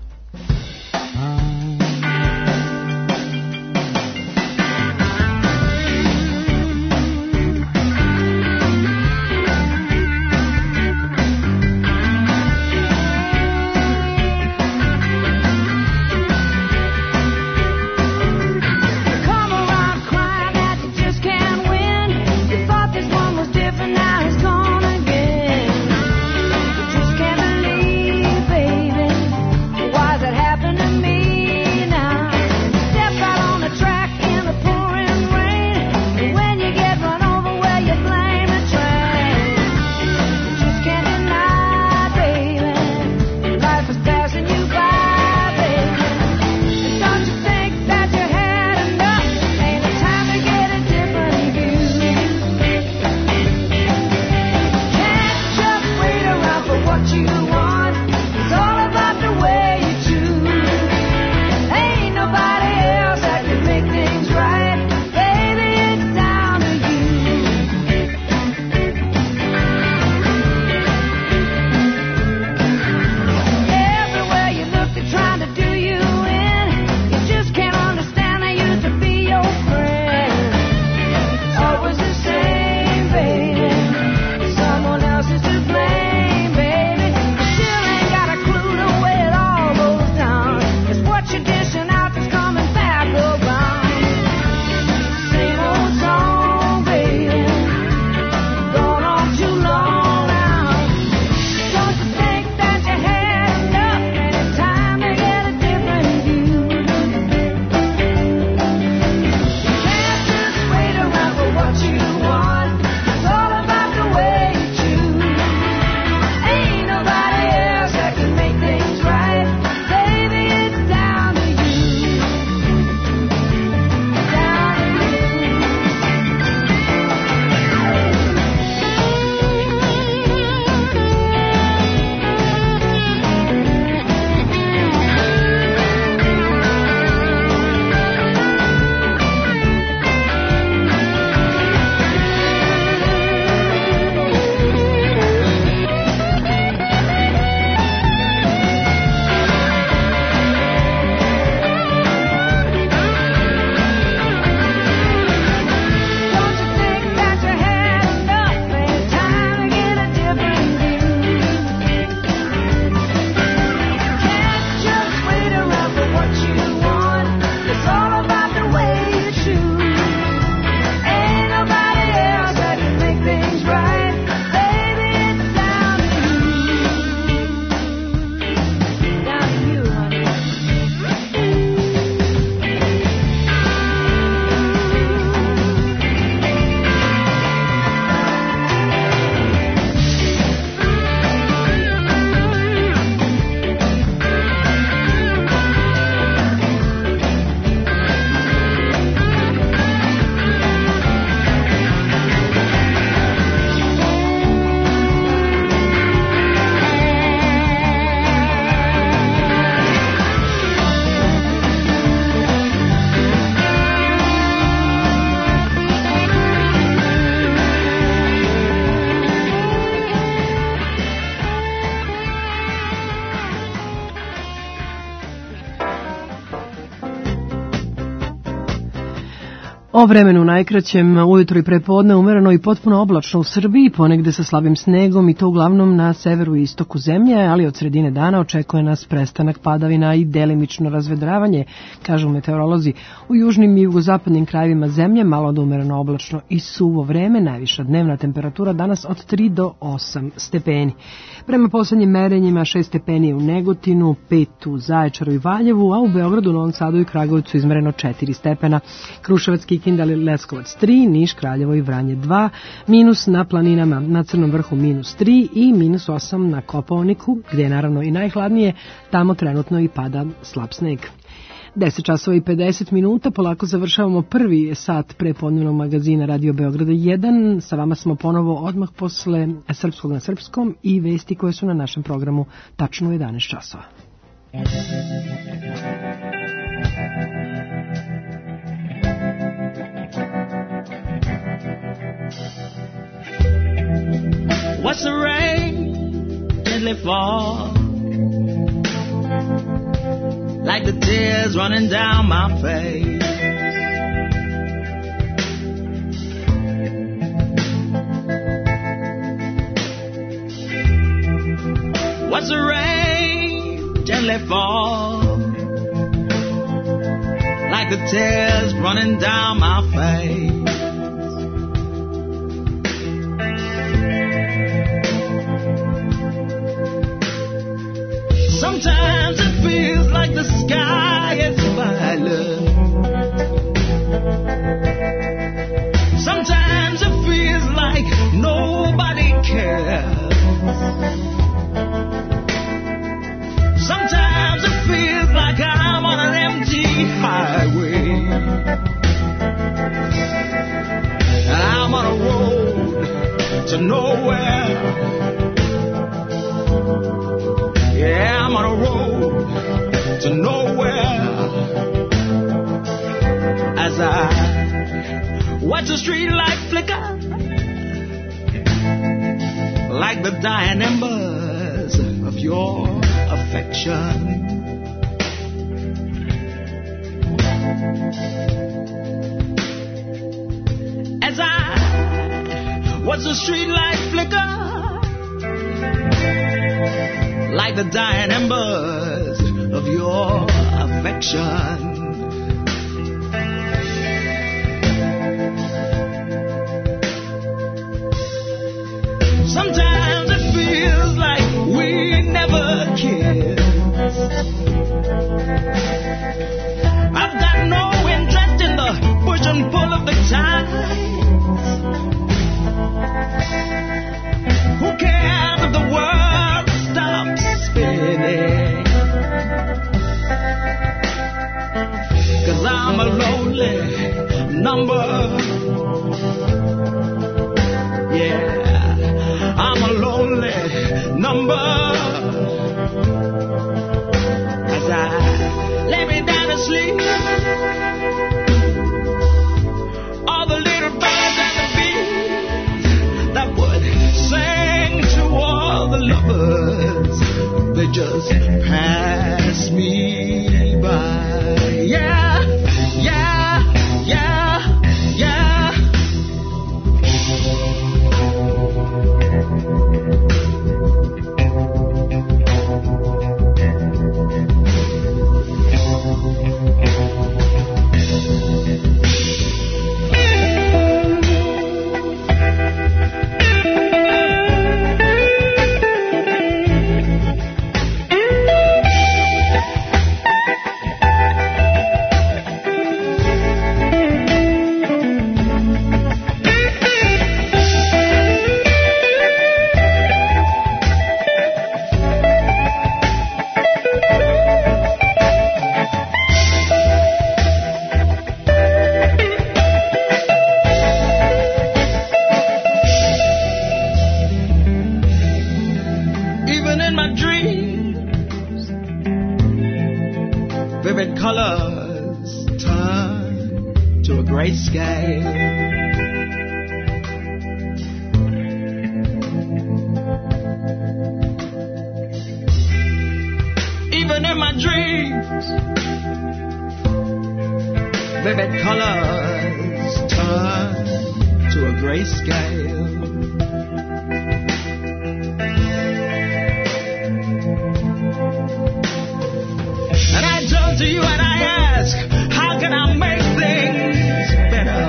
That happened O vremenu najkraćem, ujutro i prepodne umereno i potpuno oblačno u Srbiji, ponegde sa slabim snegom i to uglavnom na severu i istoku zemlje, ali od sredine dana očekuje nas prestanak padavina i delimično razvedravanje, kažu meteorolozi. U južnim i jugozapadnim krajevima zemlje malo da umereno oblačno i suvo vreme, najviša dnevna temperatura danas od tri do osam stepeni. Prema poslednjim merenjima šest stepeni u Negotinu, pet u Zaječaru i Valjevu, a u Beogradu, Novom Sadu i Kragujevcu izmereno četiri stepena. Kruševac, Kikinda, Leskovac tri, Niš, Kraljevo i Vranje dva, minus na planinama, na Crnom vrhu minus tri i minus osam na Kopaoniku, gde je naravno i najhladnije, tamo trenutno i pada slab sneg. deset časova i pedeset minuta, polako završavamo prvi sat prepodnevnog magazina Radio Beograda jedan. Sa vama smo ponovo odmah posle Srpskog na srpskom i vesti koje su na našem programu tačno u jedanaest časova. What's the rain gently fall, like the tears running down my face. What's the rain gently fall, like the tears running down my face. Sometimes it feels like the sky is violet. Sometimes it feels like nobody cares. Sometimes it feels like I'm on an empty highway, and I'm on a road to nowhere. Yeah, I'm on a road to nowhere. As I watch the street light flicker, like the dying embers of your affection. As I watch the street light flicker, like the dying embers of your affection. Sometimes it feels like we never kissed. I've got no interest in the push and pull of the tides. Who cares if the world stops spinning? 'Cause I'm a lonely number. Yeah, I'm a lonely number. As I lay me down to sleep, all the little birds and the bees that would sing to all the lovers, they just pass me by. Yeah, yeah, yeah, yeah. Vivid colors grayscale. And I turn to you and I ask, how can I make things better?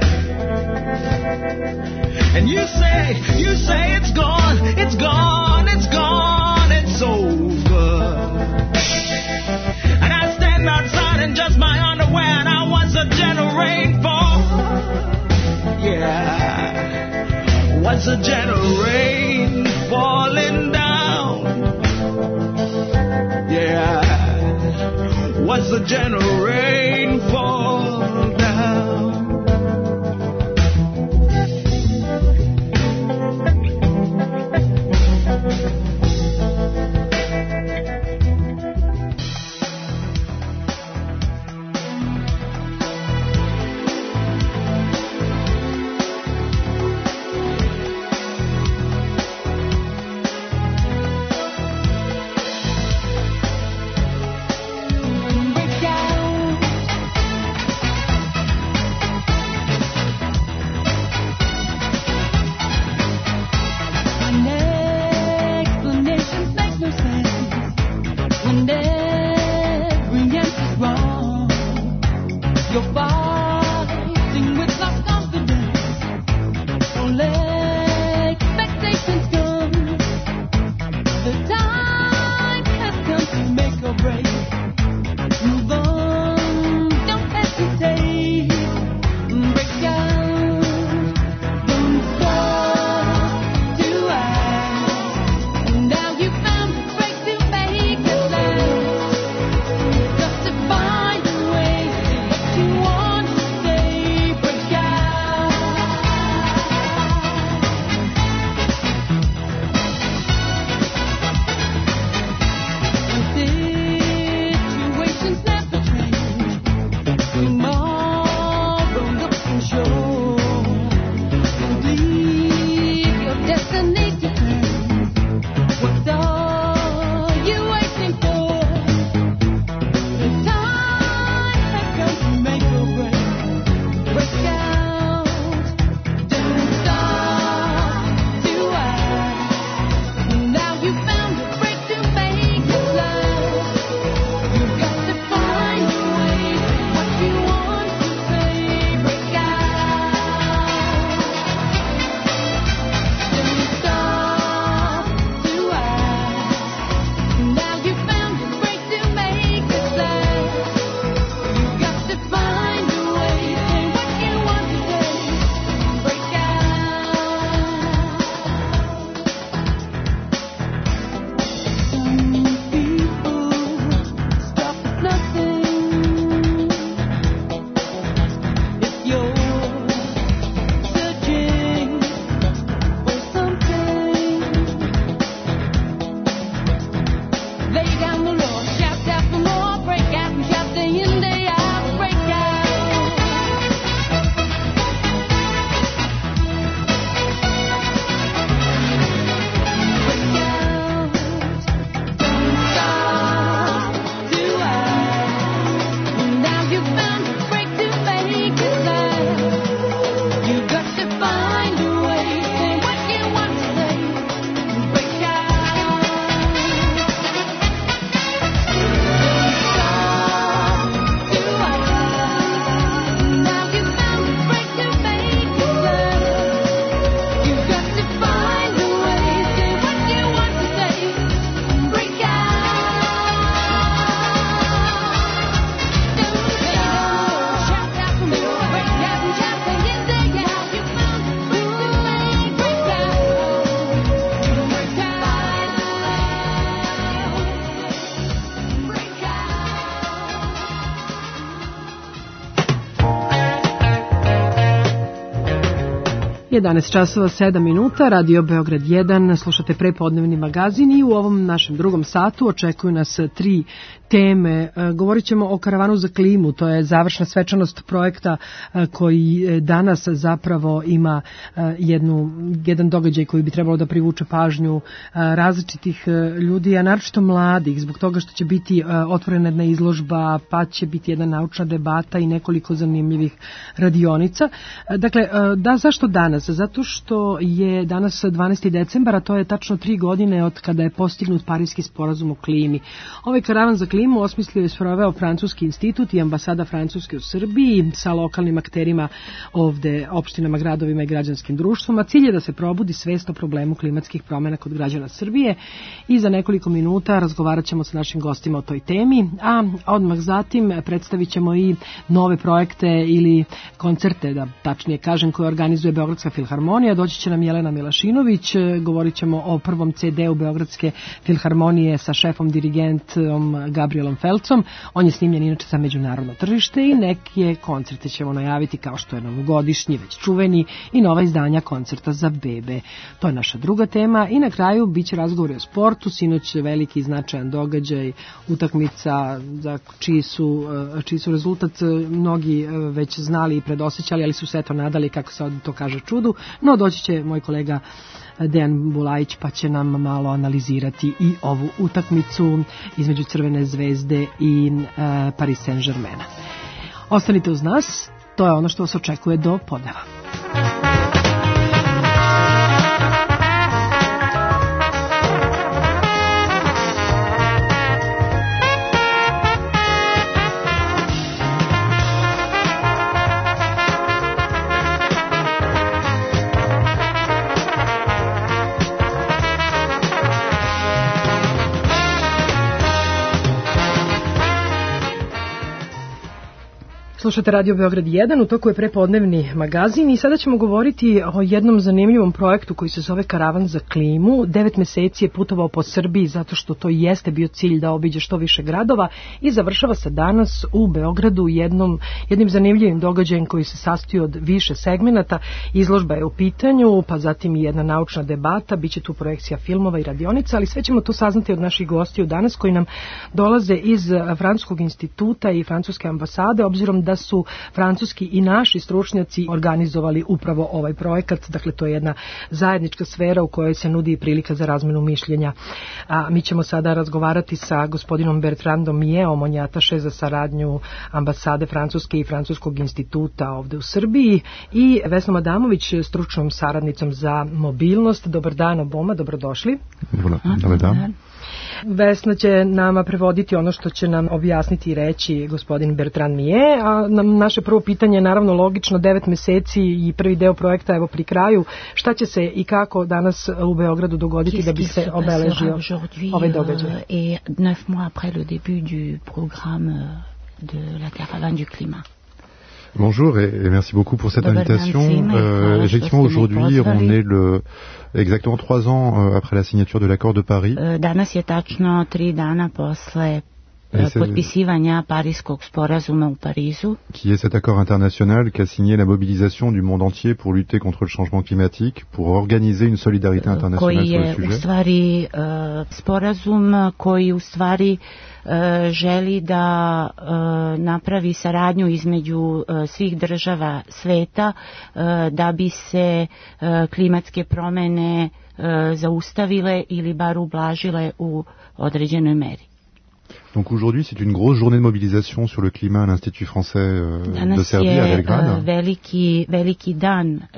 And you say, you say it's gone, it's gone, it's gone, it's over. And I stand outside in just my underwear and I watch the gentle rainfall. Yeah, watch the gentle rain falling down. Yeah, watch the gentle rain fall down. jedanaest časova sedam minuta, Radio Beograd jedan, slušate prepodnevni magazin i u ovom našem drugom satu očekuju nas tri teme. Govorit ćemo o karavanu za klimu, to je završna svečanost projekta koji danas zapravo ima jednu, jedan događaj koji bi trebalo da privuče pažnju različitih ljudi, a naročito mladih, zbog toga što će biti otvorena jedna izložba, pa će biti jedna naučna debata i nekoliko zanimljivih radionica. Dakle, da, zašto danas? danas? Zato što je danas dvanaesti decembar, a to je tačno tri godine od kada je postignut Pariski sporazum o klimi. Ovaj karavan za klimu osmislio je sproveo Francuski institut i ambasada Francuske u Srbiji sa lokalnim akterima ovde, opštinama, gradovima i građanskim društvom, a cilj je da se probudi svest o problemu klimatskih promjena kod građana Srbije i za nekoliko minuta razgovarat ćemo sa našim gostima o toj temi, a odmah zatim predstavit ćemo i nove projekte ili koncerte, da tačnije kažem, koje organizuje Beogradska filharmonija. Doći će nam Jelena Milašinović, govorit ćemo o prvom ce de u Beogradske filharmonije sa šefom dirigentom Gabrielom Felcom. On je snimljen inače za međunarodno tržište i neke koncerte ćemo najaviti kao što je novogodišnji, već čuveni, i nova izdanja koncerta za bebe. To je naša druga tema i na kraju biće razgovori o sportu. Sinoć veliki značajan događaj, utakmica za čiji su, čiji su rezultat mnogi već znali i predosjećali, ali su se to nadali, kako se to kaže, čudu. No doći će moj kolega Dejan Bulajić pa će nam malo analizirati i ovu utakmicu između Crvene zvezde i e, Paris Saint-Germaina. Ostanite uz nas, to je ono što vas očekuje do podneva. Slušate Radio Beograd jedan, u toku je prepodnevni magazin i sada ćemo govoriti o jednom zanimljivom projektu koji se zove Karavan za klimu. Devet meseci je putovao po Srbiji zato što to jeste bio cilj da obiđe što više gradova i završava se danas u Beogradu jednom, jednim zanimljivim događajem koji se sastoji od više segmenata. Izložba je u pitanju, pa zatim i jedna naučna debata, biće tu projekcija filmova i radionica, ali sve ćemo to saznati od naših gostiju danas koji nam dolaze iz Francuskog instituta i Francuske ambasade, obzirom da su francuski i naši stručnjaci organizovali upravo ovaj projekat. Dakle, to je jedna zajednička sfera u kojoj se nudi prilika za razmenu mišljenja. A mi ćemo sada razgovarati sa gospodinom Bertrandom Mieom, on je ataše za saradnju ambasade Francuske i Francuskog instituta ovde u Srbiji, i Vesnom Adamović, stručnom saradnicom za mobilnost. Dobar dan oboma, dobrodošli. Dobar dan. Vesna će nama prevoditi ono što će nam objasniti i reći gospodin Bertrand Mie, a nam naše prvo pitanje je naravno logično, devet meseci i prvi deo projekta evo pri kraju. Šta će se i kako danas u Beogradu dogoditi da bi se obeležio ovaj događaj? Et neuf mois après le début du programme de la caravane du climat. Bonjour et, et merci beaucoup pour cette invitation. Euh, effectivement, aujourd'hui, on est le, exactement trois ans euh, après la signature de l'accord de Paris. Danas je tačno tri dana posle potpisivanja Pariskog sporazuma u Parizu, qui est cet accord international qui a signé la mobilisation du monde entier pour lutter contre le changement climatique, pour organiser une solidarité internationale sur le sujet. Koji je u stvari uh, sporazum koji u stvari uh, želi da uh, napravi saradnju između uh, svih država sveta uh, da bi se uh, klimatske promene uh, zaustavile ili bar ublažile u određenoj meri. Donc aujourd'hui, c'est une grosse journée de mobilisation sur le climat à l'Institut français euh, de Serbie à Belgrade. Danas je veliki, veliki dan uh,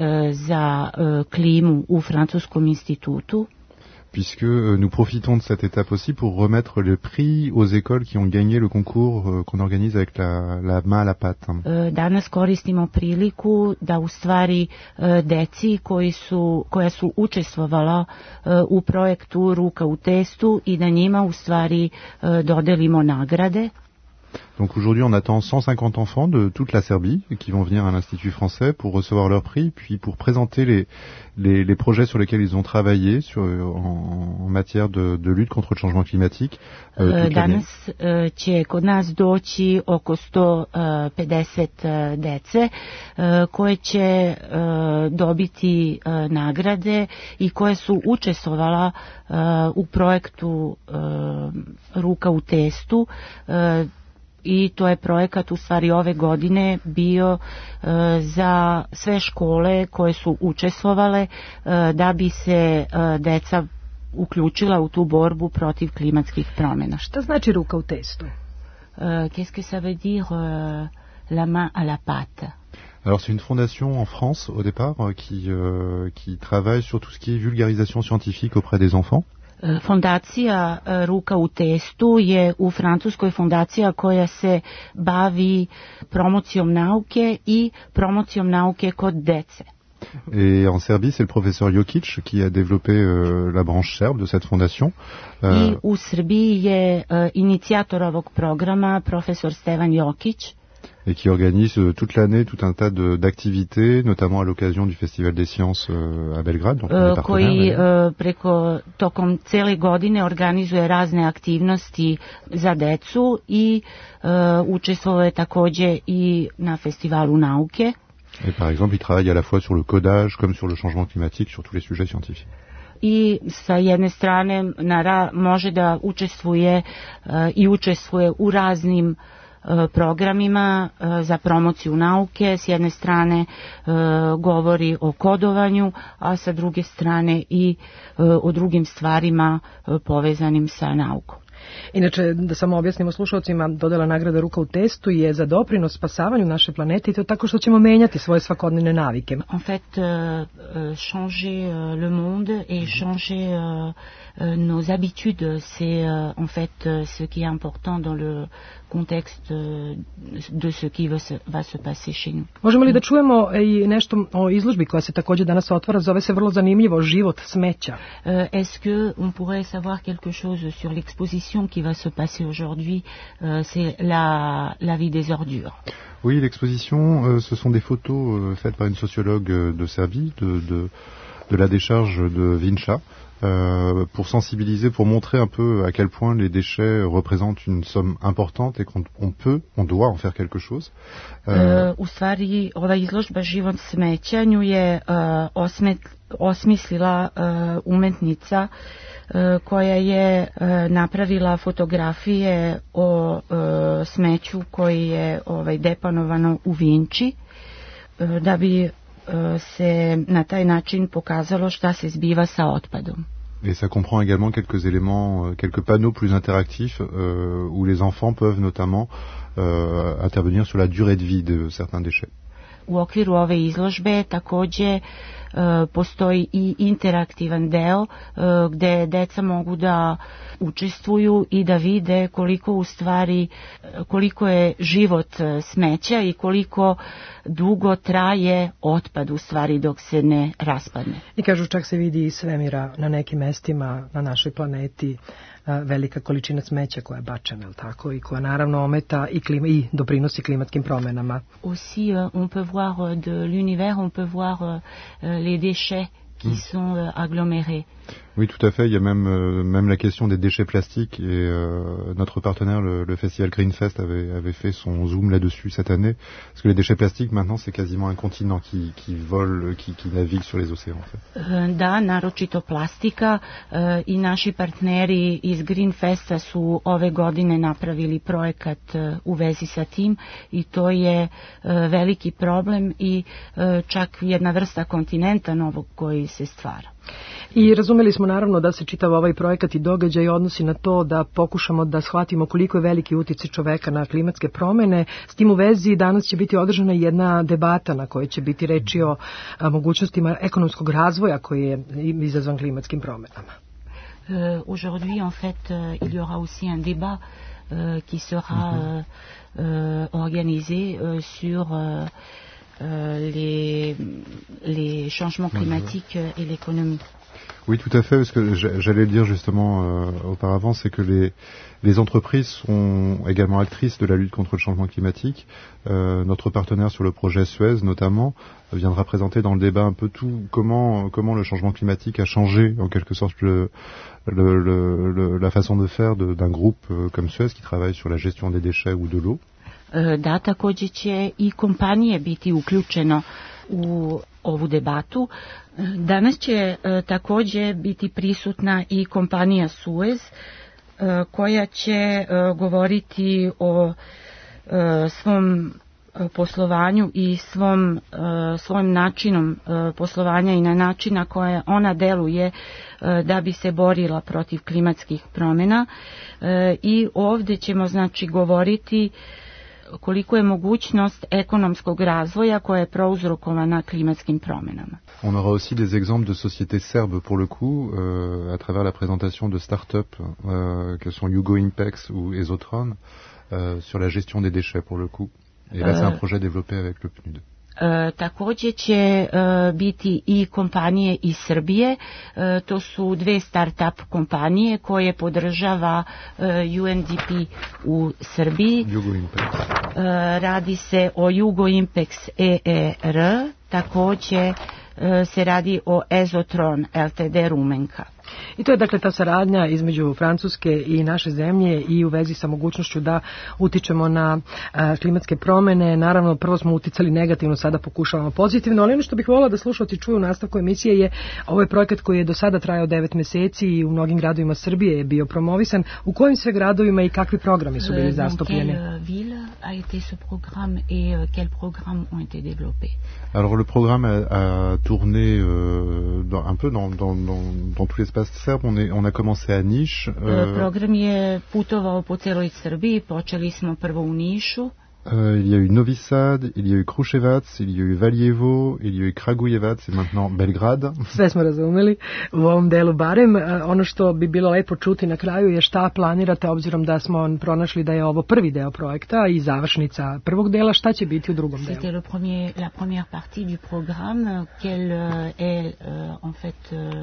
za uh, klimu u Francuskom institutu. Puisque euh, nous profitons de cette étape aussi pour remettre le prix aux écoles qui ont gagné le concours euh, qu'on organise avec la, la main à la pâte. Uh, danas koristimo priliku da u stvari uh, deci koji su, koja su učestvovala uh, u projektu Ruka u testu i da njima u stvari uh, dodelimo nagrade. Donc aujourd'hui, on attend cent cinquante enfants de toute la Serbie qui vont venir à l'Institut français pour recevoir leur prix, puis pour présenter les, les, les projets sur lesquels ils ont travaillé sur, en, en matière de, de lutte contre le changement climatique. Euh, Danas uh, će kod nas doći oko sto pedeset uh, dece uh, koje će uh, dobiti uh, nagrade i koje su učestvovala uh, u projektu uh, Ruka u testu. Uh, I to je projekat u stvari ove godine bio uh, za sve škole koje su učestvovale uh, da bi se uh, deca uključila u tu borbu protiv klimatskih promjena. Šta znači ruka u testu? Uh, Qu'est-ce que ça veut dire uh, la main à la pâte? Alors c'est une fondation en France au départ euh, qui, euh, qui travaille sur tout ce qui est vulgarisation scientifique auprès des enfants. Fondacija Ruka u testu je u Francuskoj fondacija koja se bavi promocijom nauke i promocijom nauke kod dece. Et en Serbie, c'est le professeur Jokic qui a développé euh, la branche serbe de cette fondation. Euh, I u Srbiji je uh, inicijator ovog programa profesor Stevan Jokić. Et qui organise euh, toute l'année tout un tas de, d'activités, notamment à l'occasion du Festival des Sciences euh, à Belgrade. Donc uh, koji uh, preko tokom cele godine organizuje razne aktivnosti za decu i uh, učestvovao je takođe i na Festivalu nauke. Et par exemple, il travaille à la fois sur le codage comme sur le changement climatique, sur tous les sujets scientifiques. I sa jedne strane nara, može da učestvuje uh, i učestvuje u raznim uh, programima uh, za promociju nauke. S jedne strane uh, govori o kodovanju, a sa druge strane i uh, o drugim stvarima uh, povezanim sa naukom. Inače, da samo objasnimo slušalcima, dodela nagrada Ruka u testu je za doprinos spasavanju naše planete i to tako što ćemo menjati svoje svakodnevne navike. En fait, euh, changer euh, le monde et changer euh, euh, nos habitudes, c'est euh, en fait euh, ce qui est important dans le contexte euh, de ce qui va se, va se passer chez nous. Možemo li da čujemo i nešto o izložbi koja se takođe danas otvara, zove se vrlo zanimljivo Život smeća. Euh, est-ce que on pourrait savoir quelque chose sur l'exposition qui va se passer aujourd'hui, euh, c'est la, la vie des ordures. Oui, l'exposition, euh, ce sont des photos euh, faites par une sociologue euh, de Serbie, de, de, de la décharge de Vinča, euh, pour sensibiliser, pour montrer un peu à quel point les déchets représentent une somme importante et qu'on on peut, on doit en faire quelque chose. Euh, u stvari, ova izložba Život smeća nju je uh, osmet, osmislila uh, umetnica uh, koja je uh, napravila fotografije o uh, smeću koji je ovaj, deponovano u Vinči, uh, da bi uh, se na taj način pokazalo šta se zbiva sa otpadom. Et ça comprend également quelques éléments, quelques panneaux plus interactifs euh, où les enfants peuvent notamment euh, intervenir sur la durée de vie de certains déchets. U okviru ove izložbe takođe uh, postoji i interaktivan deo uh, gde deca mogu da učestvuju i da vide koliko u stvari, koliko je život smeća i koliko dugo traje otpad u stvari dok se ne raspadne. I kažu čak se vidi i svemira na nekim mestima na našoj planeti velika količina smeća koja je bačena, je tako, i koja naravno ometa i, klima, i doprinosi klimatskim promenama. Aussi, uh, on peut voir de l'univers, on peut voir uh, les déchets qui mmh. sont uh, agglomérés. Oui, tout à fait. Il y a même, euh, même la question des déchets plastiques et euh, notre partenaire, le, le festival Greenfest, avait, avait fait son zoom là-dessus cette année. Parce que les déchets plastiques, maintenant, c'est quasiment un continent qui, qui vole, qui, qui navigue sur les océans. En fait. Da, naročito plastika uh, i naši partneri iz Greenfesta su ove godine napravili projekat uh, u vezi sa tim i to je uh, veliki problem i uh, čak jedna vrsta kontinenta novog koji se stvara. I razumeli smo naravno da se čitav ovaj projekat i događaj odnosi na to da pokušamo da shvatimo koliko je veliki uticaj čoveka na klimatske promene. S tim u vezi danas će biti održana jedna debata na kojoj će biti reči o a, mogućnostima ekonomskog razvoja koji je izazvan klimatskim promenama. Uh, aujourd'hui, en fait, uh, il y aura aussi un débat uh, qui sera uh, uh, organisé uh, sur uh, uh, les, les changements climatiques et l'économie. Oui, tout à fait, parce que j'allais le dire justement euh, auparavant, c'est que les, les entreprises sont également actrices de la lutte contre le changement climatique. Euh, notre partenaire sur le projet Suez, notamment, viendra présenter dans le débat un peu tout comment comment le changement climatique a changé en quelque sorte le, le, le, le, la façon de faire de, d'un groupe euh, comme Suez qui travaille sur la gestion des déchets ou de l'eau. Da, takođe će i kompanije biti uključeno u ovu debatu. Danas će uh, takođe biti prisutna i kompanija Suez uh, koja će uh, govoriti o uh, svom poslovanju i svom, uh, svojim načinom uh, poslovanja i na način na koje ona deluje uh, da bi se borila protiv klimatskih promjena. Uh, I ovde ćemo znači govoriti koliko je mogućnost ekonomskog razvoja koja je prouzrokovana klimatskim promenama. On aura aussi des exemples de sociétés serbes pour le coup, euh, à travers la présentation de start-up euh, que sont Jugo Impex ou Ezotron, euh, sur la gestion des déchets pour le coup. Et là, c'est un projet développé avec le P N U D. E, također će e, biti i kompanije iz Srbije, e, to su dve start-up kompanije koje podržava e, U N D P u Srbiji. Jugo Impex. E, radi se o Jugo Impex E E R, također e, se radi o Ezotron L T D Rumenka. I to je dakle ta saradnja između Francuske i naše zemlje i u vezi sa mogućnošću da utičemo na a, klimatske promene. Naravno, prvo smo uticali negativno, sada pokušavamo pozitivno, ali ono što bih volila da slušalci čuju u nastavku emisije je ovaj projekat koji je do sada trajao devet meseci i u mnogim gradovima Srbije je bio promovisan. U kojim sve gradovima i kakvi programi su bili zastupljeni? Dans quelle ville a été ce programme et quels programmes ont été développés? Alors le programme a, a tourné euh, dans, un peu dans, dans, dans, dans tout l'espace serbe. On, est, on a commencé à Niš. Euh... Program je putovao po celoj Srbiji, počeli smo prvo u Nišu. Euh, il y a eu Novi Sad, il y a eu Kruševac, il y a eu Valjevo, il y a eu Kragujevac et maintenant Belgrade. Sve smo razumeli u ovom delu barem. Ono što bi bilo lepo čuti na kraju je šta planirate, obzirom da smo pronašli da je ovo prvi deo projekta i završnica prvog dela, šta će biti u drugom delu? C'était le premier, la première partie du programme, quelle est euh, en fait euh,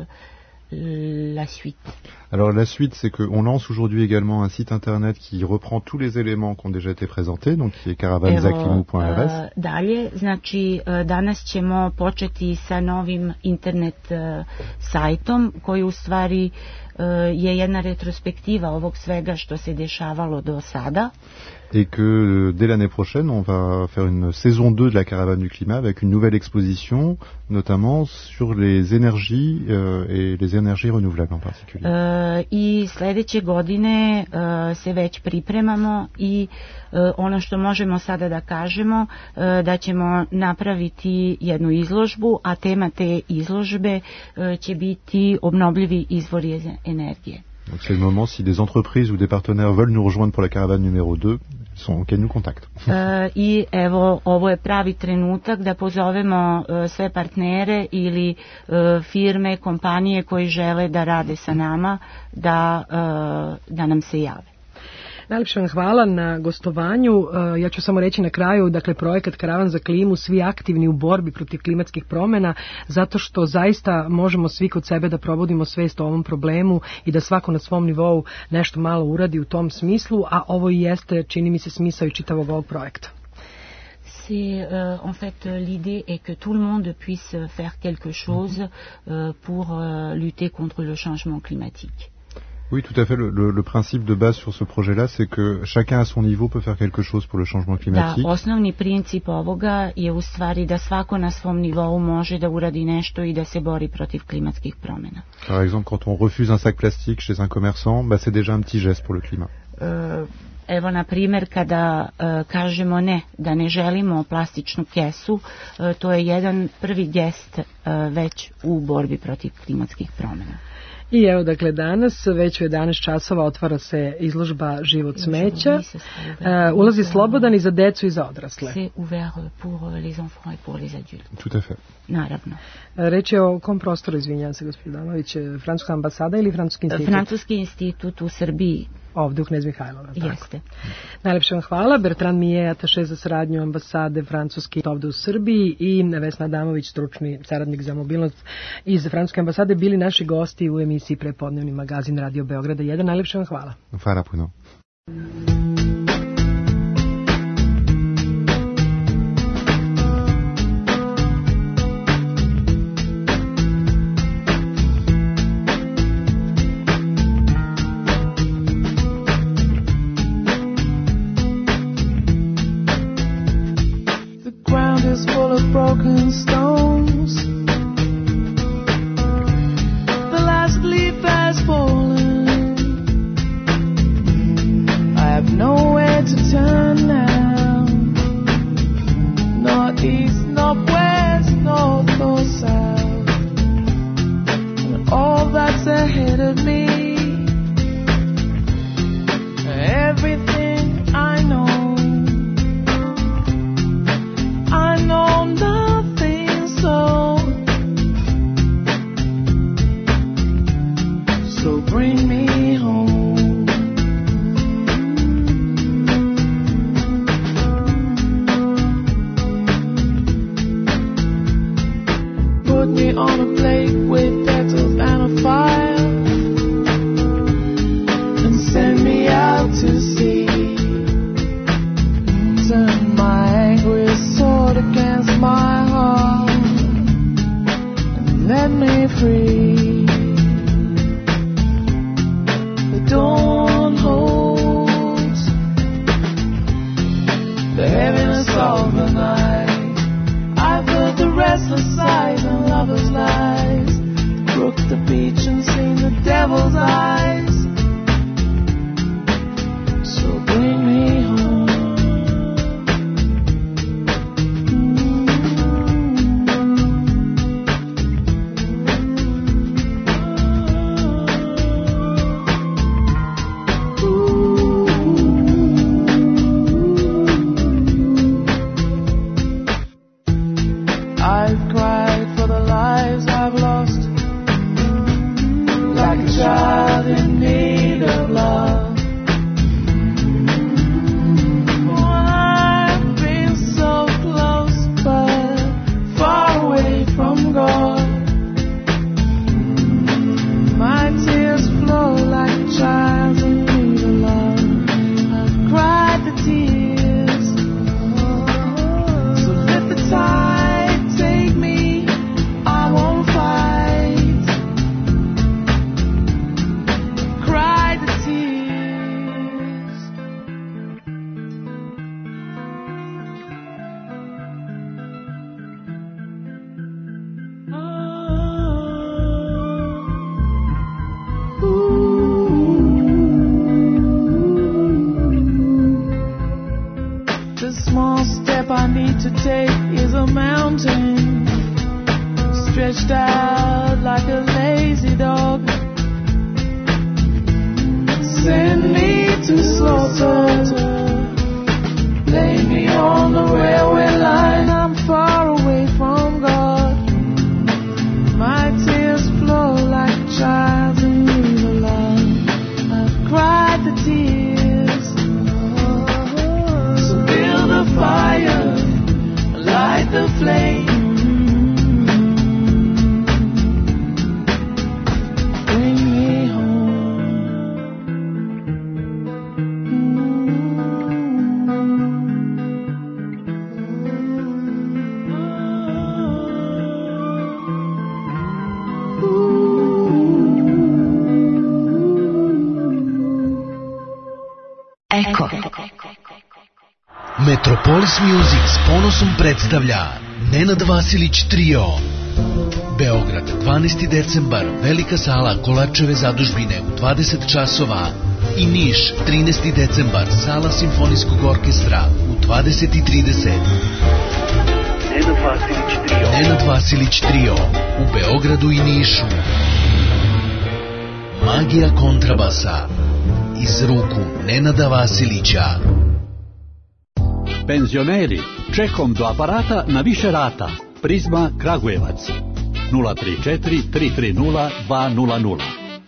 la suite. Alors la suite, c'est qu'on lance aujourd'hui également un site internet qui reprend tous les éléments qui ont déjà été présentés, donc qui est caravan za klimu point r s. Evo, dalje, znači danas ćemo početi sa novim internet uh, sajtom koji u stvari uh, je jedna retrospektiva ovog svega što se dešavalo do sada. Et que dès l'année prochaine, on va faire une saison deux de la Caravane du Climat avec une nouvelle exposition, notamment sur les énergies euh, et les énergies renouvelables en particulier. Uh, I sljedeće godine uh, se već pripremamo i uh, ono što možemo sada da kažemo, uh, da ćemo napraviti jednu izložbu, a tema te izložbe uh, će biti obnovljivi izvori energije. Donc c'est le moment, si des entreprises ou des partenaires veulent nous rejoindre pour la caravane numéro deux, ils sont qu'elles nous contactent. Uh, I evo, ovo je pravi trenutak da pozovemo uh, sve partnere ili uh, firme, kompanije koji žele da rade sa nama, da, uh, da nam se jave. Najlepše vam hvala na gostovanju. Ja ću samo reći na kraju, dakle, projekat Karavan za klimu, svi aktivni u borbi protiv klimatskih promjena, zato što zaista možemo svi kod sebe da probudimo svest o ovom problemu i da svako na svom nivou nešto malo uradi u tom smislu, a ovo i jeste, čini mi se, smisao i čitavog ovog projekta. C'est euh, en fait l'idée est que tout le monde puisse faire quelque chose euh, pour euh, lutter contre le changement climatique. Oui, tout à fait. Le, le, le principe de base sur ce projet-là, c'est que chacun à son niveau peut faire quelque chose pour le changement climatique. Da, osnovni princip ovoga je u stvari da svako na svom nivou može da uradi nešto i da se bori protiv klimatskih promjena. Par exemple, quand on refuse un sac plastique chez un commerçant, bah, c'est déjà un petit geste pour le climat. Uh, Evo, na primjer, kada uh, kažemo ne, da ne želimo plastičnu kesu, uh, to je jedan prvi gest uh, već u borbi protiv klimatskih promjena. I evo, dakle, danas, već u jedanaest časova otvara se izložba Život smeća. Uh, ulazi slobodan i za decu i za odrasle. C'est ouvert pour les enfants et pour les adultes. Tout à fait. Naravno. Reč je o kom prostoru, izvinjam se, gospodin Danović, Francuska ambasada ili Francuski institut? Francuski institut u Srbiji. Ovdje u Knez Mihajlova. Jeste. Najlepše vam hvala. Bertrand Mije, ataše za saradnju ambasade Francuske ovdje u Srbiji, i Vesna Adamović, stručni saradnik za mobilnost iz Francuske ambasade, bili naši gosti u emisiji Prepodnevni magazin Radio Beograda jedan. Najlepše vam hvala. Hvala puno. Broken stones, the last leaf has fallen. I have nowhere to turn now, not east, not west, north or south, and all that's ahead of me, everything I know free. The dawn holds the heaviness of the night. I've heard the restless sighs and lovers' lies, crooked the beach and seen the devil's eyes. So bring me home. I've cried for the lives I've lost, like a child in need of love. Oh, I've been so close, but far away from God. My tears flow like a child in need of love. I've cried the tears, so let the tide take me. I won't fight. Cry the tears. The small step I need to take is a mountain, stretched out like a lazy dog. Send me to slaughter, lay me on the railway line. I'm far away from God. My tears flow like a child in need of love. I've cried the tears, so build a fire, light the flame. Bring me home. Eko. Metropolis Music s ponosom predstavlja Nenad Vasilić Trio. Beograd, dvanaesti decembar, velika sala Kolarčeve zadužbine u dvadeset časova. I Niš, trinaesti decembar, sala Simfonijskog orkestra u dvadeset i trideset. Nenad Vasilić Trio. Nenad Vasilić Trio u Beogradu i Nišu. Magija kontrabasa iz ruku Nenada Vasilića. Penzioneri, čekom do aparata na više rata. Prizma Kragujevac. nula tri četiri tri tri nula dva nula nula.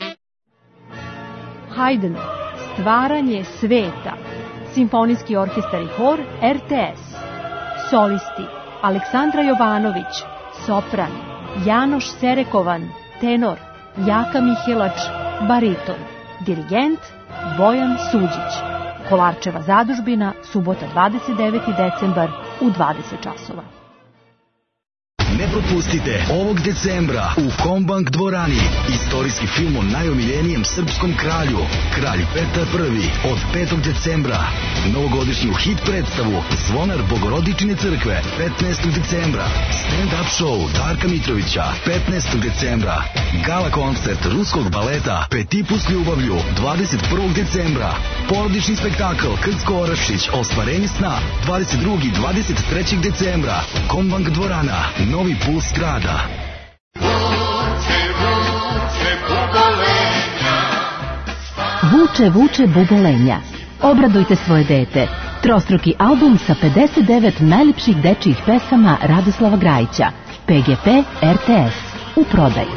Haydn, Stvaranje sveta. Simfonijski orkestar i hor R T S. Solisti Aleksandra Jovanović, sopran, Janoš Serekovan, tenor, Jaka Mihelač, bariton, dirigent Bojan Suđić. Kolarčeva zadužbina, subota dvadeset deveti decembar u dvadeset časova. Ne propustite ovog decembra u Kombank dvorani istorijski film o najomiljenijem srpskom kralju, Kralj Petar Prvi, od petog decembra. Novogodišnju hit predstavu Zvonar Bogorodičine crkve petnaestog decembra. Stand-up show Darka Mitrovića petnaestog decembra. Gala koncert ruskog baleta Petipu s ljubavlju dvadeset prvog decembra. Porodični spektakl Krcko Orašić Ostvarenje sna dvadeset drugog i dvadeset trećeg decembra. Kombank dvorana, novi puls grada. Vuče, vuče bubolenja. Obradujte svoje dete. Trostruki album sa pedeset devet najljepših dečijih pesama Radoslava Grajića. P G P R T S. U prodaji.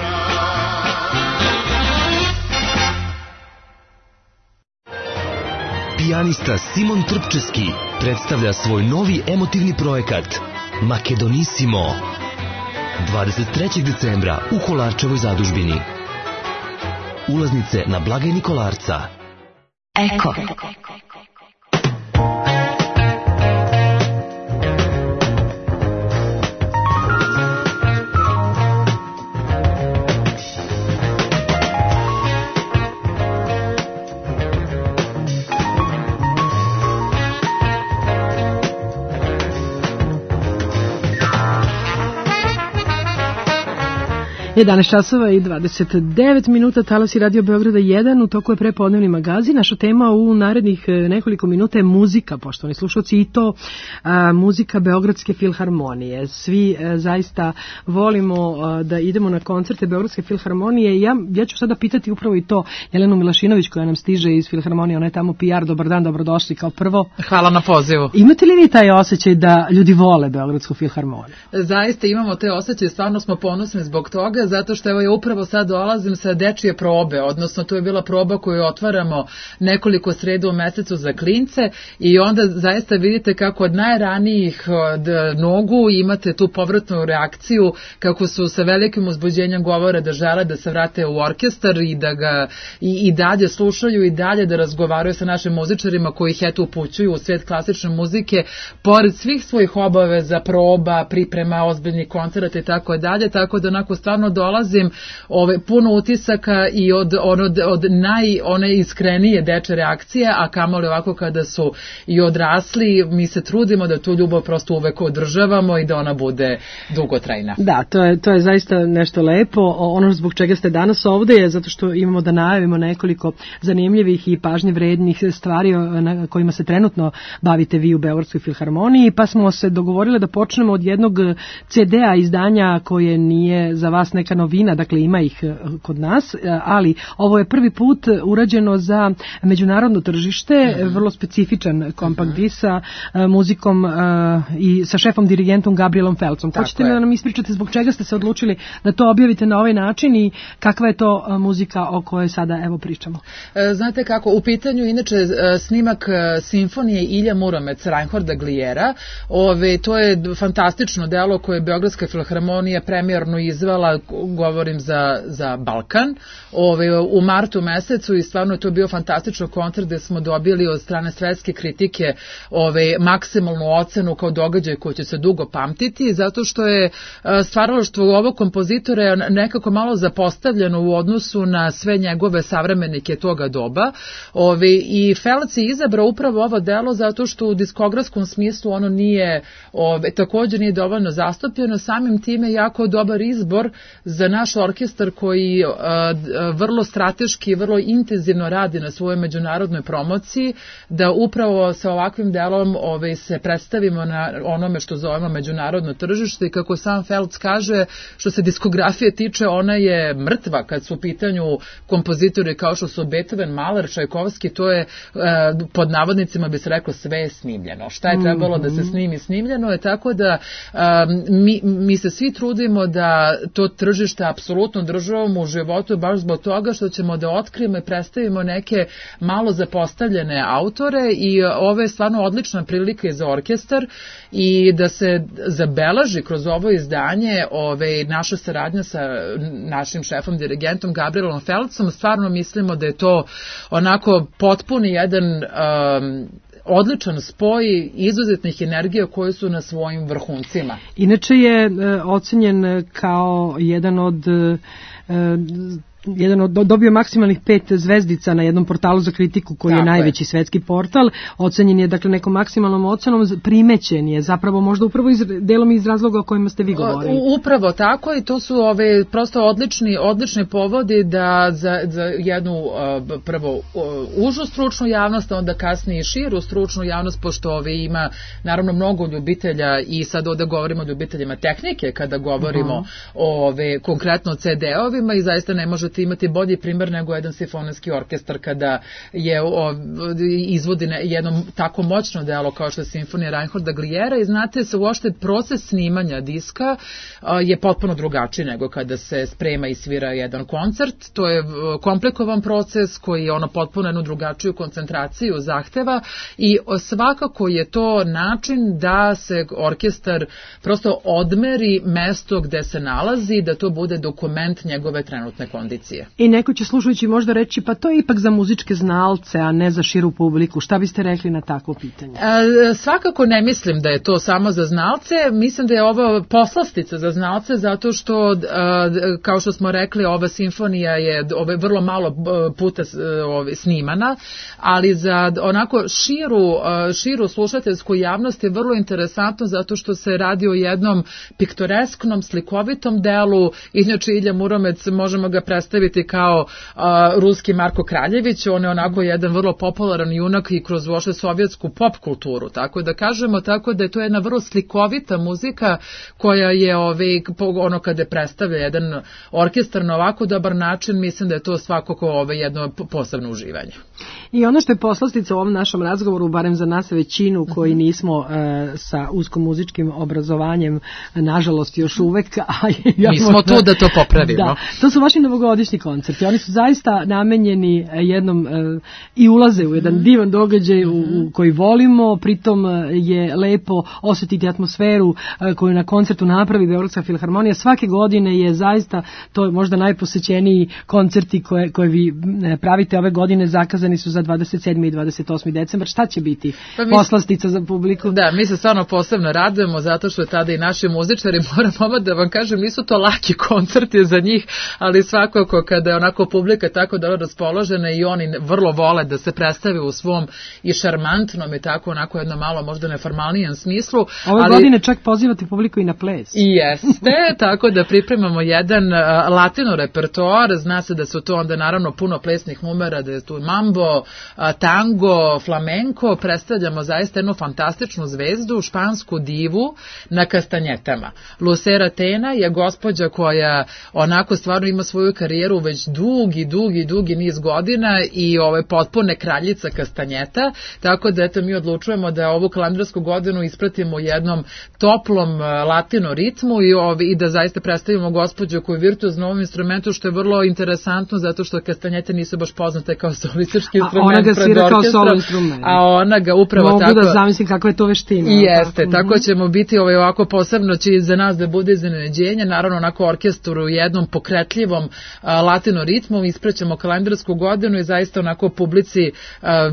Pijanista Simon Trpčeski predstavlja svoj novi emotivni projekat Makedonissimo. dvadeset trećeg decembra u Kolarčevoj zadužbini. Ulaznice na blagajni Kolarca. Eko. jedanaest časova i dvadeset devet minuta, talasi Radio Beograda jedan, u toku je prepodnevni magazin. Naša tema u narednih nekoliko minuta je muzika, poštovani slušalci, i to a, muzika Beogradske filharmonije. Svi a, zaista volimo a, da idemo na koncerte Beogradske filharmonije. Ja, ja ću sada pitati upravo i to Jelenu Milašinović koja nam stiže iz filharmonije, ona je tamo P R, dobar dan, dobrodošli kao prvo. Hvala na pozivu. Imate li vi taj osjećaj da ljudi vole Beogradsku filharmoniju? Zaista imamo te osjećaje, stvarno smo ponosni zbog toga, zato što evo ja upravo sad dolazim sa dečije probe, odnosno to je bila proba koju otvaramo nekoliko sreda u mesecu za klince i onda zaista vidite kako od najranijih od nogu imate tu povratnu reakciju, kako su sa velikim uzbuđenjem govore da žele da se vrate u orkestar i da ga i, i dalje slušaju i dalje da razgovaraju sa našim muzičarima koji ih eto upućuju u svijet klasične muzike, pored svih svojih obaveza, proba, priprema, ozbiljnih koncerata i tako dalje, tako da onako stvarno dolazim ove, puno utisaka i od, ono, od naj, one iskrenije deče reakcije, a kamoli ovako kada su i odrasli, mi se trudimo da tu ljubav prosto uvek održavamo i da ona bude dugotrajna. Da, to je, to je zaista nešto lepo. Ono zbog čega ste danas ovde je zato što imamo da najavimo nekoliko zanimljivih i pažnje vrednih stvari na kojima se trenutno bavite vi u Beogradskoj filharmoniji, pa smo se dogovorili da počnemo od jednog ce de a izdanja koje nije za vas neka novina, dakle ima ih kod nas, ali ovo je prvi put urađeno za međunarodno tržište, mm-hmm. vrlo specifičan kompakt mm-hmm. disk sa muzikom uh, i sa šefom dirigentom Gabrielom Felcom. Hoćete li da nam ispričate zbog čega ste se odlučili da to objavite na ovaj način i kakva je to uh, muzika o kojoj sada evo pričamo? Znate kako, u pitanju inače snimak simfonije Ilja Muromec Reinholda Glijera, ove, to je fantastično delo koje je Beogradska filharmonija premijerno izvela, govorim za, za Balkan, ove, u martu mesecu i stvarno je to bio fantastičan koncert gde smo dobili od strane svetske kritike ove, maksimalnu ocenu kao događaj koji će se dugo pamtiti, zato što je stvaralaštvo ovog kompozitora je nekako malo zapostavljeno u odnosu na sve njegove savremenike toga doba. Ove, i Felc je izabrao upravo ovo delo zato što u diskografskom smislu ono nije, ove, također nije dovoljno zastupljeno, samim time jako dobar izbor za naš orkestar koji a, vrlo strateški, vrlo intenzivno radi na svojoj međunarodnoj promociji, da upravo sa ovakvim delom ove, se predstavimo na onome što zovemo međunarodno tržište i kako sam Felc kaže, što se diskografije tiče, ona je mrtva kad su u pitanju kompozitori kao što su Beethoven, Mahler, Čajkovski, to je pod navodnicima bi se reklo sve je snimljeno. Šta je trebalo mm-hmm. da se snimi, snimljeno je, tako da um, mi, mi se svi trudimo da to tržište apsolutno državamo u životu baš zbog toga što ćemo da otkrijemo i predstavimo neke malo zapostavljene autore i ovo je stvarno odlična prilika i za orkestar i da se zabeleži kroz ovo izdanje ove, naša saradnja sa našim šefom dirigentom Gabrielom Felcom, stvarno mislimo da je to onako potpuni jedan um, odličan spoj izuzetnih energija koje su na svojim vrhuncima. Inače je e, ocenjen kao jedan od e, jedan od, dobio maksimalnih pet zvezdica na jednom portalu za kritiku koji Tako je najveći je. svetski portal, ocenjen je dakle nekom maksimalnom ocenom, primećen je zapravo možda upravo iz, delom iz razloga o kojima ste vi govorili. U, upravo tako i to su ove prosto odlični, odlični povodi da za, za jednu uh, prvo uh, užu stručnu javnost, onda kasnije i širu stručnu javnost, pošto ove ima naravno mnogo ljubitelja i sad ovde govorimo o ljubiteljima tehnike kada govorimo uh-huh. o ove konkretno ce de ovima i zaista ne može imati bolji primjer nego jedan simfonijski orkestar kada je o, izvodi ne, jedno tako moćno delo kao što je simfonija Reinholda Glijera i znate se uopšte proces snimanja diska a, je potpuno drugačiji nego kada se sprema i svira jedan koncert. To je komplikovan proces koji ono potpuno jednu drugačiju koncentraciju zahteva i svakako je to način da se orkestar prosto odmeri mesto gde se nalazi, da to bude dokument njegove trenutne kondicije. tradicije. I neko će slušajući možda reći, pa to je ipak za muzičke znalce, a ne za širu publiku. Šta biste rekli na takvo pitanje? E, svakako ne mislim da je to samo za znalce, mislim da je ovo poslastica za znalce, zato što, e, kao što smo rekli, ova simfonija je ove, vrlo malo puta ove, snimana, ali za onako širu, širu slušateljsku javnost je vrlo interesantno zato što se radi o jednom piktoresknom, slikovitom delu. Inače, Ilja Muromec, možemo ga predstaviti kao a, ruski Marko Kraljević, on je onako jedan vrlo popularan junak i kroz uopšte sovjetsku pop kulturu, tako da kažemo, tako da je to jedna vrlo slikovita muzika koja je ove, ono kada predstavlja jedan orkestar na ovako dobar način, mislim da je to svakako ove, jedno posebno uživanje. I ono što je poslastica u ovom našem razgovoru, barem za nas većinu koji nismo e, sa uskomuzičkim obrazovanjem, nažalost još uvek, a ja mi smo možda, tu da to popravimo. Da, to su vaši novogodišnji koncerti. Oni su zaista namenjeni jednom e, i ulaze u jedan divan događaj u, u koji volimo, pritom je lepo osjetiti atmosferu e, koju na koncertu napravi Beogradska filharmonija. Svake godine je zaista to možda najposećeniji koncerti koje, koje vi pravite ove godine, zakazani su za dvadeset sedmi i dvadeset osmi decembar. Šta će biti pa mi, poslastica za publiku? Da, mi se stvarno posebno radujemo zato što je tada i naši muzičari, moram ovo da vam kažem, nisu to laki koncerti za njih, ali svakako kada je onako publika tako dobro raspoložena i oni vrlo vole da se predstave u svom i šarmantnom i tako onako jedno malo možda neformalnijem smislu. Ove ali, godine čak pozivate publiku i na ples. I jeste, tako da pripremamo jedan uh, latino repertoar, zna se da su to onda naravno puno plesnih numera, da je tu mambo, uh, tango, flamenko, predstavljamo zaista jednu fantastičnu zvezdu, špansku divu na kastanjetama. Lucera Tena je gospođa koja onako stvarno ima svoju karijeru već dugi, dugi, dugi niz godina i ove potpune kraljica kastanjeta, tako da eto mi odlučujemo da ovu kalendarsku godinu ispratimo u jednom toplom latino ritmu i, ovi, i da zaista predstavimo gospođu koju virtuozno ovom instrumentu, što je vrlo interesantno zato što kastanjete nisu baš poznate kao solistički instrument. A ona ga svira kao solo instrument. A ona ga upravo Mogu tako... Mogu da zamislim kakva je to veština. I jeste, tako, tako ćemo biti ovaj, ovako posebno će za nas da bude iznenađenje, naravno onako orkestru u jednom pokretljivom a, latino ritmu, isprećemo kalendarsku godinu i zaista onako publici a,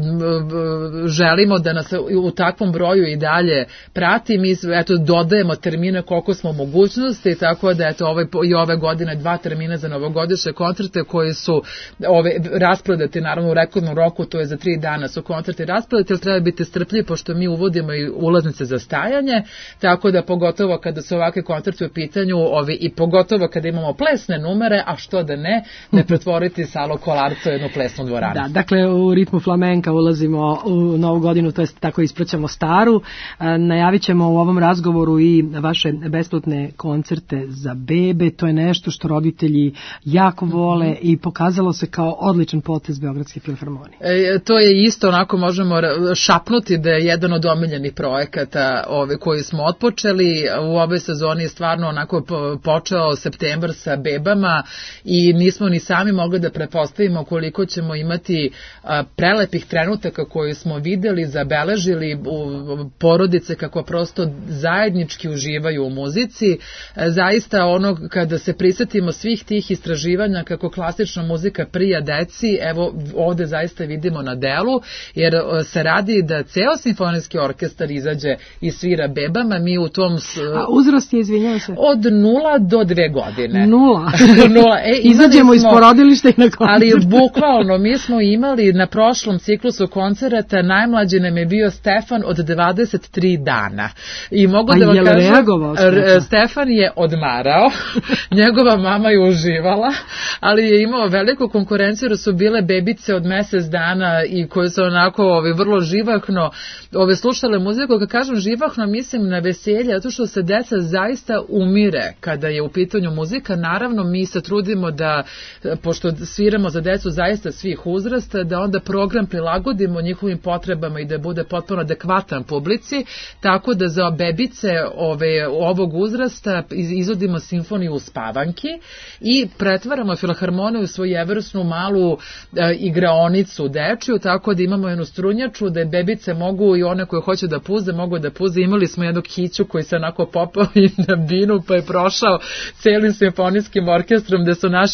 želimo da nas u takvom broju i dalje prati. Mi eto, dodajemo termine koliko smo mogućnosti, tako da eto, ove, i ove godine dva termina za novogodišnje koncerte koji su ove, rasprodati naravno u rekordnom roku, to je za tri dana su koncerti rasprodati, ali treba biti strpljivi pošto mi uvodimo i ulaznice za stajanje, tako da pogotovo kada su ovakve koncerti u pitanju ovi, i pogotovo kada imamo plesne numere, a što da ne, ne pretvoriti Salo Kolarco jednu plesnu dvoranu. Da, dakle u ritmu flamenka ulazimo u novu godinu, to jest tako ispraćamo staru. Najavit ćemo u ovom razgovoru i vaše besplatne koncerte za bebe, to je nešto što roditelji jako vole mm-hmm. i pokazalo se kao odličan potez Beogradske filharmonije. E, to je isto, onako možemo šapnuti da je jedan od omiljenih projekata ove koji smo otpočeli. U ovoj sezoni je stvarno onako počeo septembar sa bebama i nismo ni sami mogli da pretpostavimo koliko ćemo imati a, prelepih trenutaka koje smo videli, zabeležili u porodice kako prosto zajednički uživaju u muzici. E, zaista ono kada se prisetimo svih tih istraživanja kako klasična muzika prija deci, evo ovde zaista vidimo na delu, jer se radi da ceo simfonijski orkestar izađe i svira bebama, mi u tom... S... A uzrast je, izvinjam se? Od nula do dve godine. Nula? Nula. E, Izađemo iz porodilišta i na koncert. Ali bukvalno, mi smo imali na prošlom ciklusu koncerata, najmlađi nam je bio Stefan od dvadeset tri dana. I mogu A da vam je kažem, reagovao Stefan? Stefan je odmarao, njegova mama je uživala, ali je imao veliku konkurenciju, jer su bile bebice od mesec dana i koje su onako ove, vrlo živahno ove, slušale muziku. Kad kažem živahno, mislim na veselje, zato što se deca zaista umire kada je u pitanju muzika. Naravno, mi se trudimo da, pošto sviramo za decu zaista svih uzrasta, da onda program prilagodimo njihovim potrebama i da bude potpuno adekvatan publici, tako da za bebice ove, ovog uzrasta izvodimo simfoniju u spavanki i pretvaramo filharmoniju u svojevrsnu malu e, igraonicu dečiju, tako da imamo jednu strunjaču, da bebice mogu i one koje hoće da puze, mogu da puze. Imali smo jednog hiću koji se onako popao i na binu, pa je prošao celim simfonijskim orkestrom, gde su naši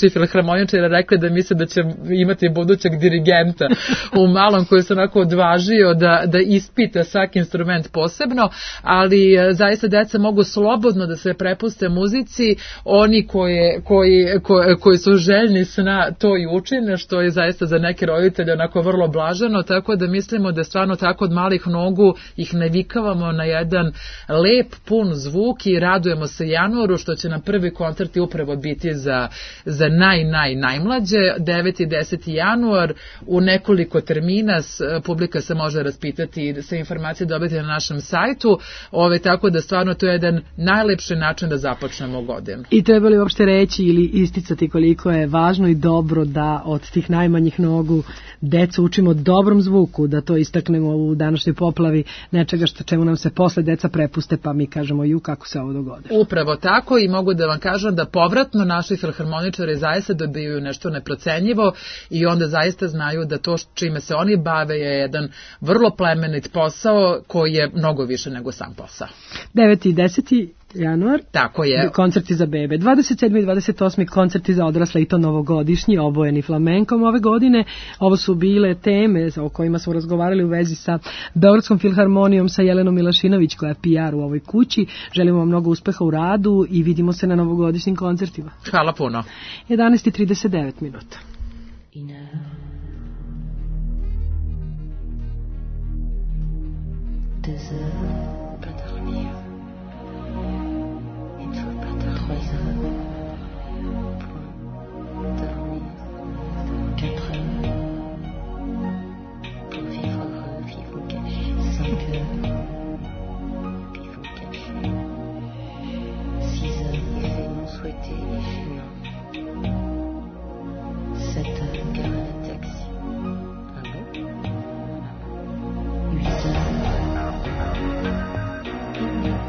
naši filharmoničari rekli da misle da će imati budućeg dirigenta u malom koji se onako odvažio da, da ispita svaki instrument posebno, ali zaista deca mogu slobodno da se prepuste muzici, oni koje, koji, koji, koji su željni sna to i učine, što je zaista za neke roditelje onako vrlo blaženo, tako da mislimo da stvarno tako od malih nogu ih navikavamo na jedan lep, pun zvuk i radujemo se januaru, što će nam prvi koncerti upravo biti za, za naj, naj, najmlađe, deveti i deseti januar, u nekoliko termina, publika se može raspitati i se informacije dobiti na našem sajtu, ove, tako da stvarno to je jedan najlepši način da započnemo godinu. I treba li uopšte reći ili isticati koliko je važno i dobro da od tih najmanjih nogu decu učimo dobrom zvuku, da to istaknemo u današnjoj poplavi nečega što čemu nam se posle deca prepuste, pa mi kažemo ju kako se ovo dogodilo. Upravo tako, i mogu da vam kažem da povratno naši filharmoničari zaista dobiju nešto neprocenjivo i onda zaista znaju da to čime se oni bave je jedan vrlo plemenit posao koji je mnogo više nego sam posao. deveti i deseti januar. Tako je. Koncerti za bebe. dvadeset sedmi i dvadeset osmi koncerti za odrasle i to novogodišnji, obojeni flamenkom ove godine. Ovo su bile teme o kojima smo razgovarali u vezi sa Beogradskom filharmonijom, sa Jelenom Milašinović koja je P R u ovoj kući. Želimo vam mnogo uspeha u radu i vidimo se na novogodišnjim koncertima. Hvala puno. jedanaest i trideset devet minuta. Thank you.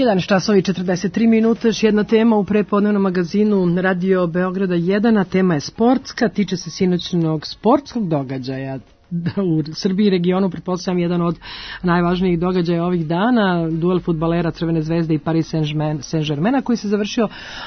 jedanaest časova i četrdeset tri minute, još jedna tema u prepodnevnom magazinu Radio Beograda jedan, a tema je sportska, tiče se sinoćnog sportskog događaja u Srbiji i regionu, pretpostavljam jedan od najvažnijih događaja ovih dana, duel fudbalera Crvene zvezde i Paris Saint-Germaina, koji se završio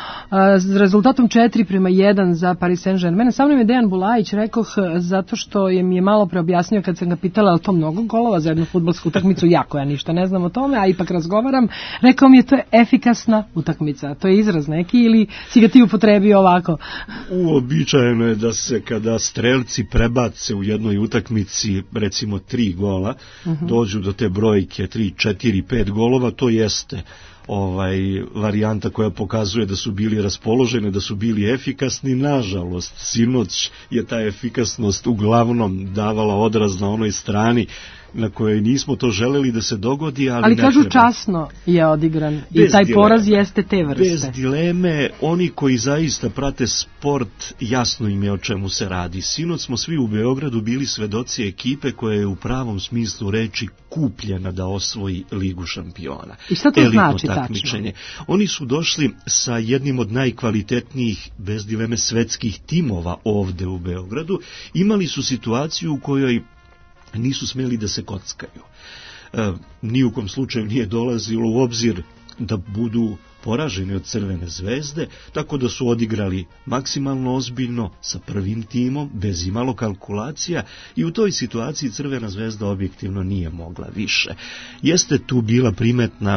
s rezultatom četiri prema jedan za Paris Saint-Germain. Sa mnom je Dejan Bulajić, rekoh, zato što je mi je malo preobjasnio kad sam ga pitala, je li to mnogo golova za jednu fudbalsku utakmicu, jako ja ništa ne znam o tome, a ipak razgovaram, rekao mi je to je efikasna utakmica, to je izraz neki ili si ga ti upotrebio ovako? Uobičajeno je da se kada strelci prebace u jednoj utakmici, recimo tri gola, uh-huh. dođu do te brojke tri, četiri, pet golova, to jeste ovaj varijanta koja pokazuje da su bili raspoloženi, da su bili efikasni. Nažalost, sinoć je ta efikasnost uglavnom davala odraz na onoj strani na kojoj nismo to želeli da se dogodi, ali, ali kažu treba. Časno je odigran bez i taj dileme, poraz jeste te vrste. Bez dileme, oni koji zaista prate sport, jasno im je o čemu se radi. Sinoć smo svi u Beogradu bili svedoci ekipe koja je u pravom smislu reči kupljena da osvoji Ligu šampiona. I šta to Elitno znači takmičenje. tačno? Oni su došli sa jednim od najkvalitetnijih, bez dileme, svetskih timova ovde u Beogradu. Imali su situaciju u kojoj nisu smeli da se kockaju. E, ni u kom slučaju nije dolazilo u obzir da budu poraženi od Crvene zvezde, tako da su odigrali maksimalno ozbiljno sa prvim timom, bez imalo kalkulacija, i u toj situaciji Crvena zvezda objektivno nije mogla više. Jeste tu bila primetna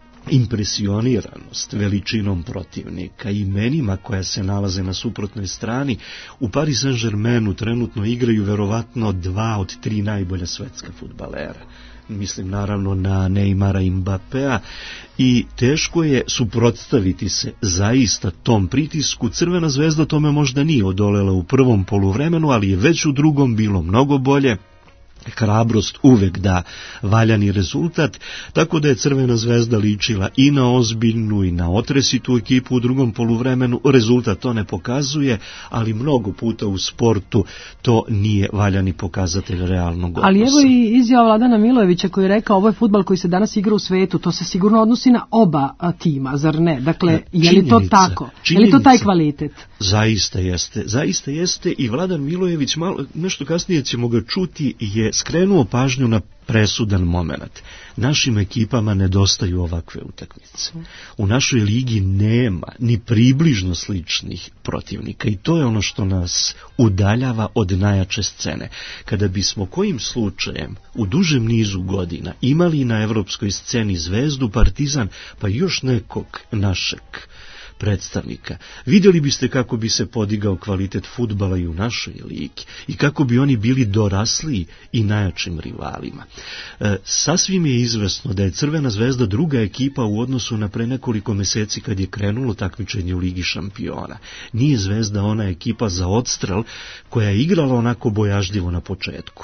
impresioniranost veličinom protivnika i imenima koja se nalaze na suprotnoj strani. U Paris Saint-Germainu trenutno igraju verovatno dva od tri najbolja svetska fudbalera. Mislim naravno na Neymara i Mbappea, i teško je suprotstaviti se zaista tom pritisku. Crvena zvezda tome možda nije odolela u prvom poluvremenu, ali je već u drugom bilo mnogo bolje. Hrabrost uvek da valjani rezultat, tako da je Crvena zvezda ličila i na ozbiljnu i na otresitu ekipu u drugom poluvremenu. Rezultat to ne pokazuje, ali mnogo puta u sportu to nije valjani pokazatelj realnog odnosa. Ali evo i izjava Vladana Milojevića koji je rekao, ovo je fudbal koji se danas igra u svetu, to se sigurno odnosi na oba tima, zar ne? Dakle, je li to tako? Je li to taj kvalitet? Zaista jeste, zaista jeste, i Vladan Milojević, malo, nešto kasnije ćemo ga čuti, je skrenuo pažnju na presudan moment. Našim ekipama nedostaju ovakve utakmice. U našoj ligi nema ni približno sličnih protivnika i to je ono što nas udaljava od najjače scene. Kada bismo kojim slučajem u dužem nizu godina imali na evropskoj sceni Zvezdu, Partizan, pa još nekog našeg predstavnika, vidjeli biste kako bi se podigao kvalitet fudbala i u našoj ligi i kako bi oni bili dorasli i najjačim rivalima. E, sasvim je izvesno da je Crvena zvezda druga ekipa u odnosu na pre nekoliko meseci kad je krenulo takmičenje u Ligi šampiona. Nije Zvezda ona ekipa za odstrel koja je igrala onako bojažljivo na početku.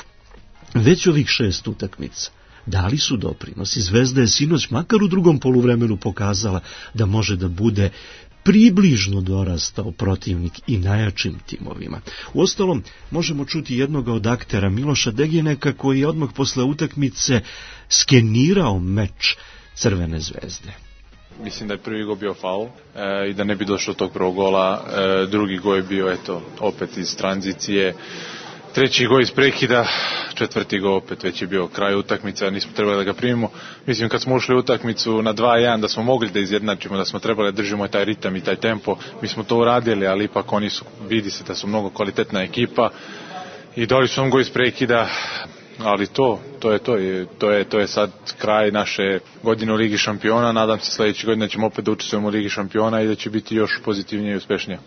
Već ovih šest utakmica dali su doprinos i Zvezda je sinoć makar u drugom poluvremenu pokazala da može da bude približno dorastao protivnik i najjačim timovima. Uostalom, možemo čuti jednoga od aktera, Miloša Degeneka, koji je odmah posle utakmice skenirao meč Crvene zvezde. Mislim da je prvi gol bio faul e, i da ne bi došlo do tog prvog gola. E, drugi gol je bio, eto, opet iz tranzicije. Treći gol iz prekida, četvrti gol opet već je bio kraj utakmice, nismo trebali da ga primimo. Mislim, kad smo ušli u utakmicu na dva jedan, da smo mogli da izjednačimo, da smo trebali da držimo taj ritam i taj tempo, mi smo to uradili, ali ipak oni su, vidi se da su mnogo kvalitetna ekipa i dali su nam gol iz prekida, ali to, to je to, to je, to je sad kraj naše godine u Ligi šampiona. Nadam se sljedeće godine da ćemo opet da učestvujemo u Ligi šampiona i da će biti još pozitivnije i uspešnije.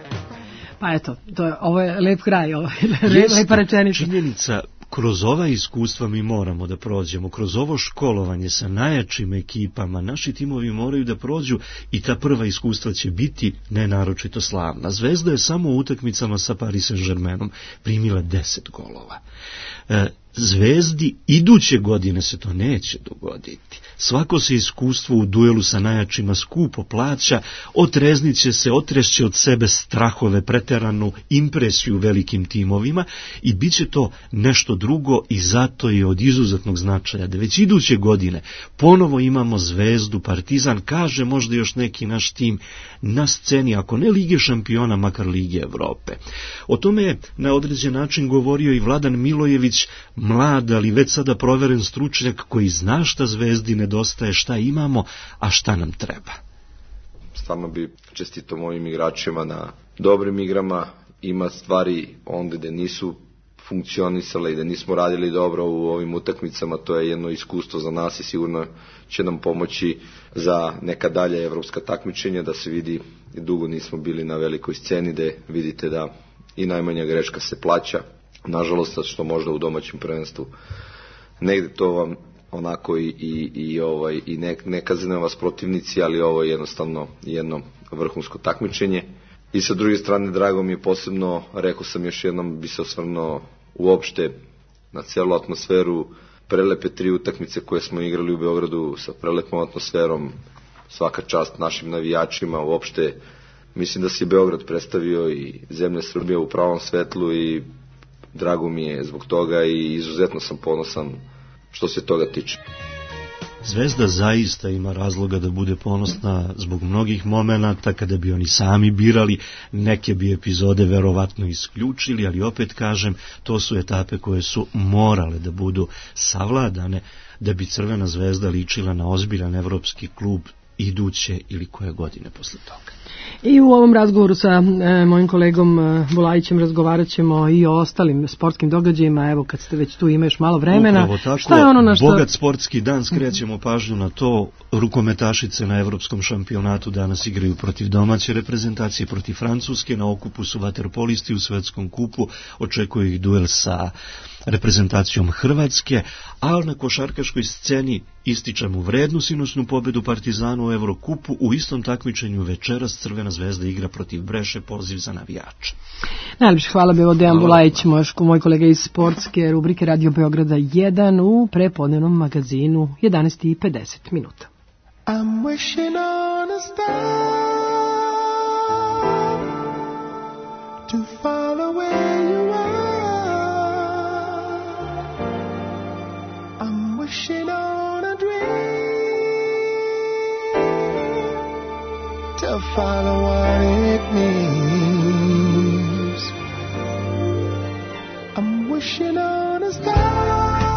Pa eto, to je, ovo je lep kraj, ovo je lepa rečenica. Činjenica, kroz ova iskustva mi moramo da prođemo, kroz ovo školovanje sa najjačim ekipama, naši timovi moraju da prođu i ta prva iskustva će biti nenaročito slavna. Zvezda je samo u utakmicama sa Paris Saint-Germainom primila deset golova. E, Zvezdi iduće godine se to neće dogoditi. Svako se iskustvo u duelu sa najjačima skupo plaća, otrezniće se, otrešće od sebe strahove, preteranu impresiju velikim timovima i bit će to nešto drugo i zato je od izuzetnog značaja da već iduće godine ponovo imamo Zvezdu, Partizan, kaže možda još neki naš tim na sceni, ako ne Lige šampiona, makar Lige Evrope. O tome je na određen način govorio i Vladan Milojević, mlad, ali već sada proveren stručnjak koji zna šta Zvezdi nedostaje, šta imamo, a šta nam treba. Stvarno bi čestito mojim igračima na dobrim igrama. Ima stvari onda gde nisu funkcionisale i da nismo radili dobro u ovim utakmicama, to je jedno iskustvo za nas i sigurno će nam pomoći za neka dalje evropska takmičenja, da se vidi, dugo nismo bili na velikoj sceni, gde vidite da i najmanja greška se plaća. Nažalost, što možda u domaćem prvenstvu negde to vam onako i, i, i, ovaj, i ne, ne kazne vas protivnici, ali ovo je jednostavno jedno vrhunsko takmičenje. I sa druge strane, drago mi je posebno, rekao sam još jednom, bi se osvrnuo uopšte na celu atmosferu, prelepe tri utakmice koje smo igrali u Beogradu sa prelepom atmosferom, svaka čast našim navijačima, uopšte mislim da se Beograd predstavio i zemlja Srbija u pravom svetlu i drago mi je zbog toga i izuzetno sam ponosan što se toga tiče. Zvezda zaista ima razloga da bude ponosna zbog mnogih momenata. Kada bi oni sami birali, neke bi epizode verovatno isključili, ali opet kažem, to su etape koje su morale da budu savladane da bi Crvena Zvezda ličila na ozbiljan evropski klub iduće ili koje godine posle toga. I u ovom razgovoru sa e, mojim kolegom e, Bulajićem razgovarat ćemo i o ostalim sportskim događajima. Evo, kad ste već tu, ima još malo vremena. Upravo tako, šta je ono na što... bogat sportski dan, skrećemo pažnju na to. Rukometašice na evropskom šampionatu danas igraju protiv domaće reprezentacije, protiv Francuske, na okupu su vaterpolisti u svetskom kupu, očekuje ih duel sa reprezentacijom Hrvatske, a na košarkaškoj sceni ističemo vrednu sinoćnu pobedu Partizanu u Evrokupu. U istom takmičenju večeras Crvena Zvezda igra protiv Breše, poziv za navijače. Najljepše hvala bi ovo Dejan Bulajić, moj, moj kolega iz sportske rubrike Radio Beograda jedan u prepodnevnom magazinu jedanaest i pedeset minuta. I'm wishing on a star to follow where you are. I'm wishing on a dream to follow what it means. I'm wishing on a star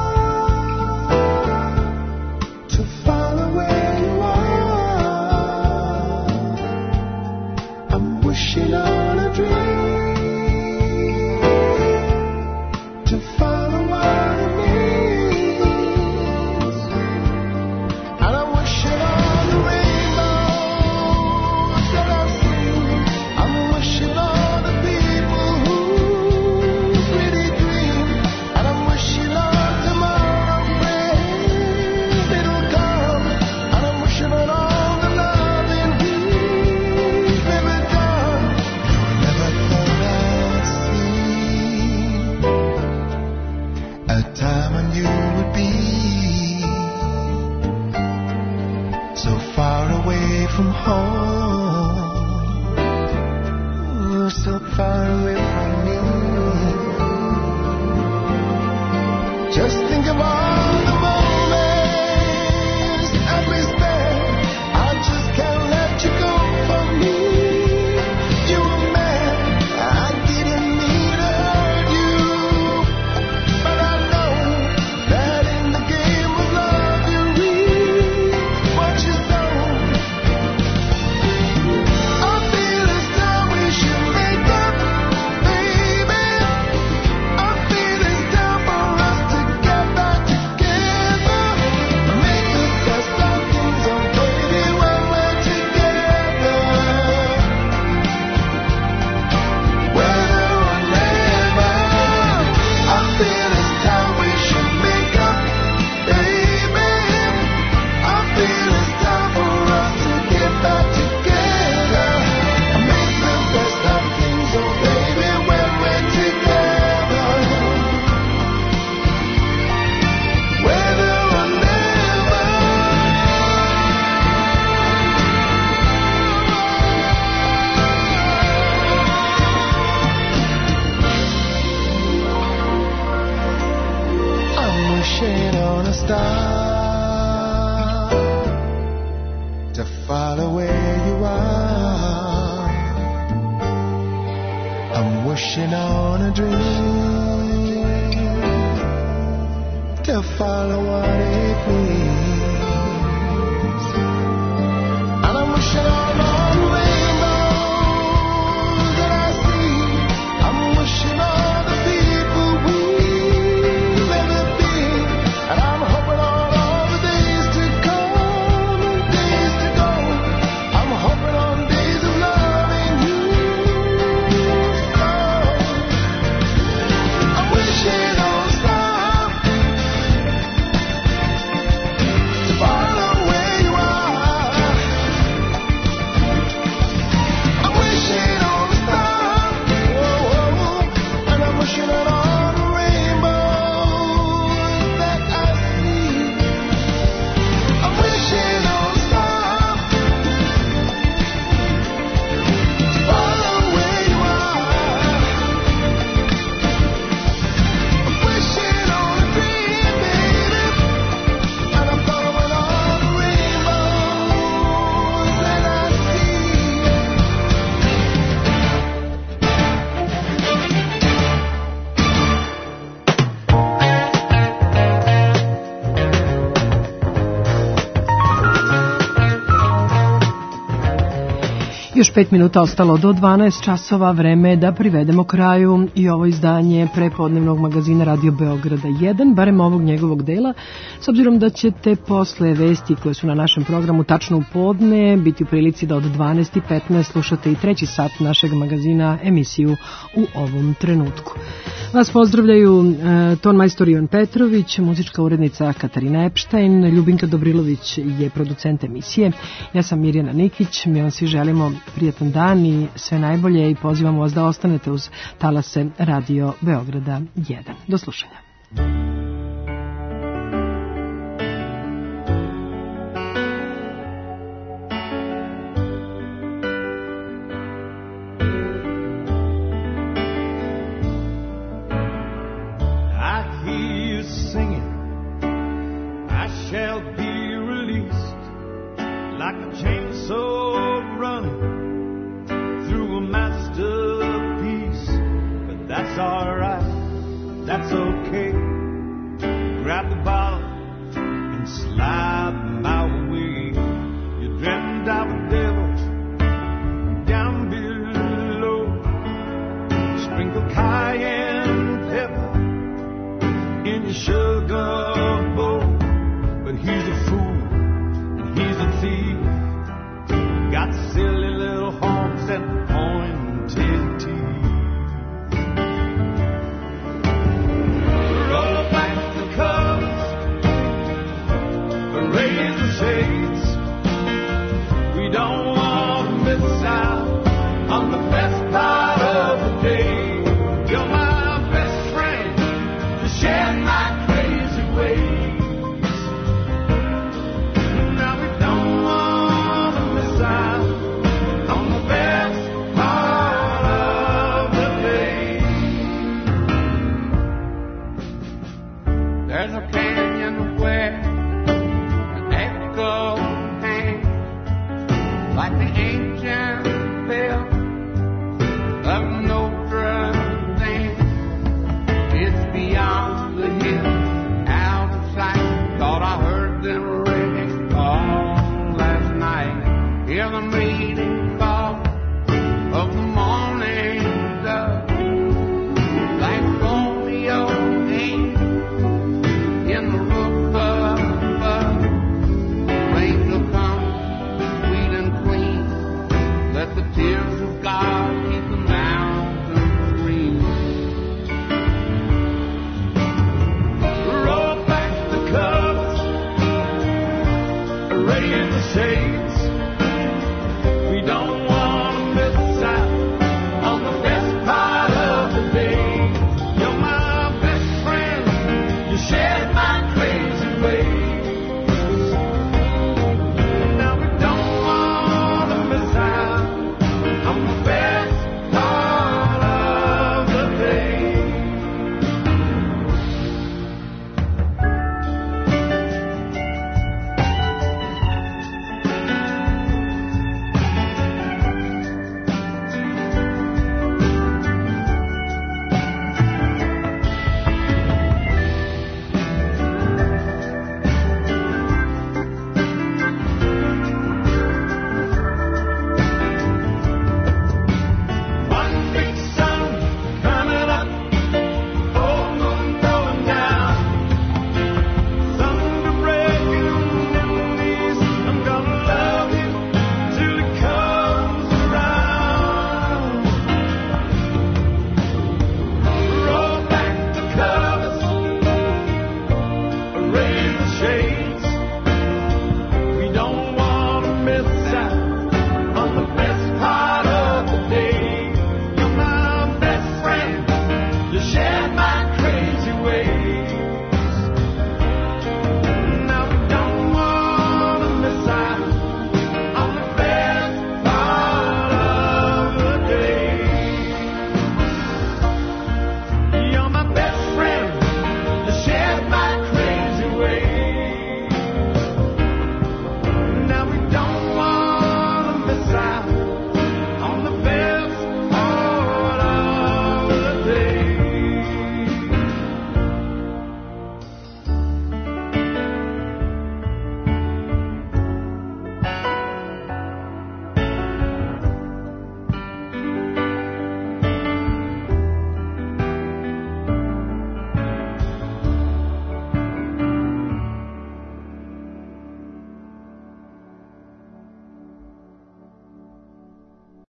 to follow where you are. I'm wishing on a dream to follow what it means. And I'm wishing on the rainbows that I've seen. I'm wishing on the people who really dream. And I'm wishing on tomorrow, praying it'll come. And I'm wishing on all the love and peace never done. Never thought I'd see a time when you would be so far away from home, so far away from me. Just think of all the moments that we spent. I just can't let you go from me. You were mad, I didn't mean to hurt you, but I know that in the game of love you reap what you sow. I feel it's time we should make up, baby. I feel it's time for us to get back together. where you are. I'm wishing on a dream to follow what it means. And I'm wishing on all the rainbows that I see. I'm wishing on the people we've ever been. And I'm hoping on all the days to come and days to go. I'm hoping on days of loving you. Oh, I'm wishing on stars to follow where you are. I'm wishing on the stars, oh, oh, and I'm wishing on all the rainbows that I see. I'm wishing on stars to follow where you are. I'm wishing on a dream, baby, and I'm following all the rainbows that I see. Još pet minuta ostalo do dvanaest časova, vreme je da privedemo kraju i ovo izdanje prepodnevnog magazina Radio Beograda jedan, barem ovog njegovog dela, s obzirom da ćete posle vesti koje su na našem programu tačno u podne biti u prilici da od dvanaest i petnaest slušate i treći sat našeg magazina, emisiju U ovom trenutku. Vas pozdravljaju e, ton majstor Ivan Petrović, muzička urednica Katarina Epštajn, Ljubinka Dobrilović je producent emisije, ja sam Mirjana Nikić, mi vam svi želimo prijatan dan i sve najbolje i pozivamo vas da ostanete uz talase Radio Beograda jedan. Do slušanja. I hear you singing, I shall be released like a chainsaw running through a masterpiece. But that's alright, that's okay. Grab the bottle and slide my way. You dreamt of a devil down below. Sprinkle cayenne pepper in your sugar bowl. But he's a fool and he's a thief. Got silly little horns and pointed teeth. Roll back the covers, raise the shades. We don't want to miss out on the best part of the day. You're my best friend to share my crazy ways. Now we don't want to miss out on the best part of the day. There's a canyon where an echo hangs like the ancient bell of Notre Dame. It's beyond the hill, out of sight. Thought I heard them ringing all last night. Hear them reading call of the morning.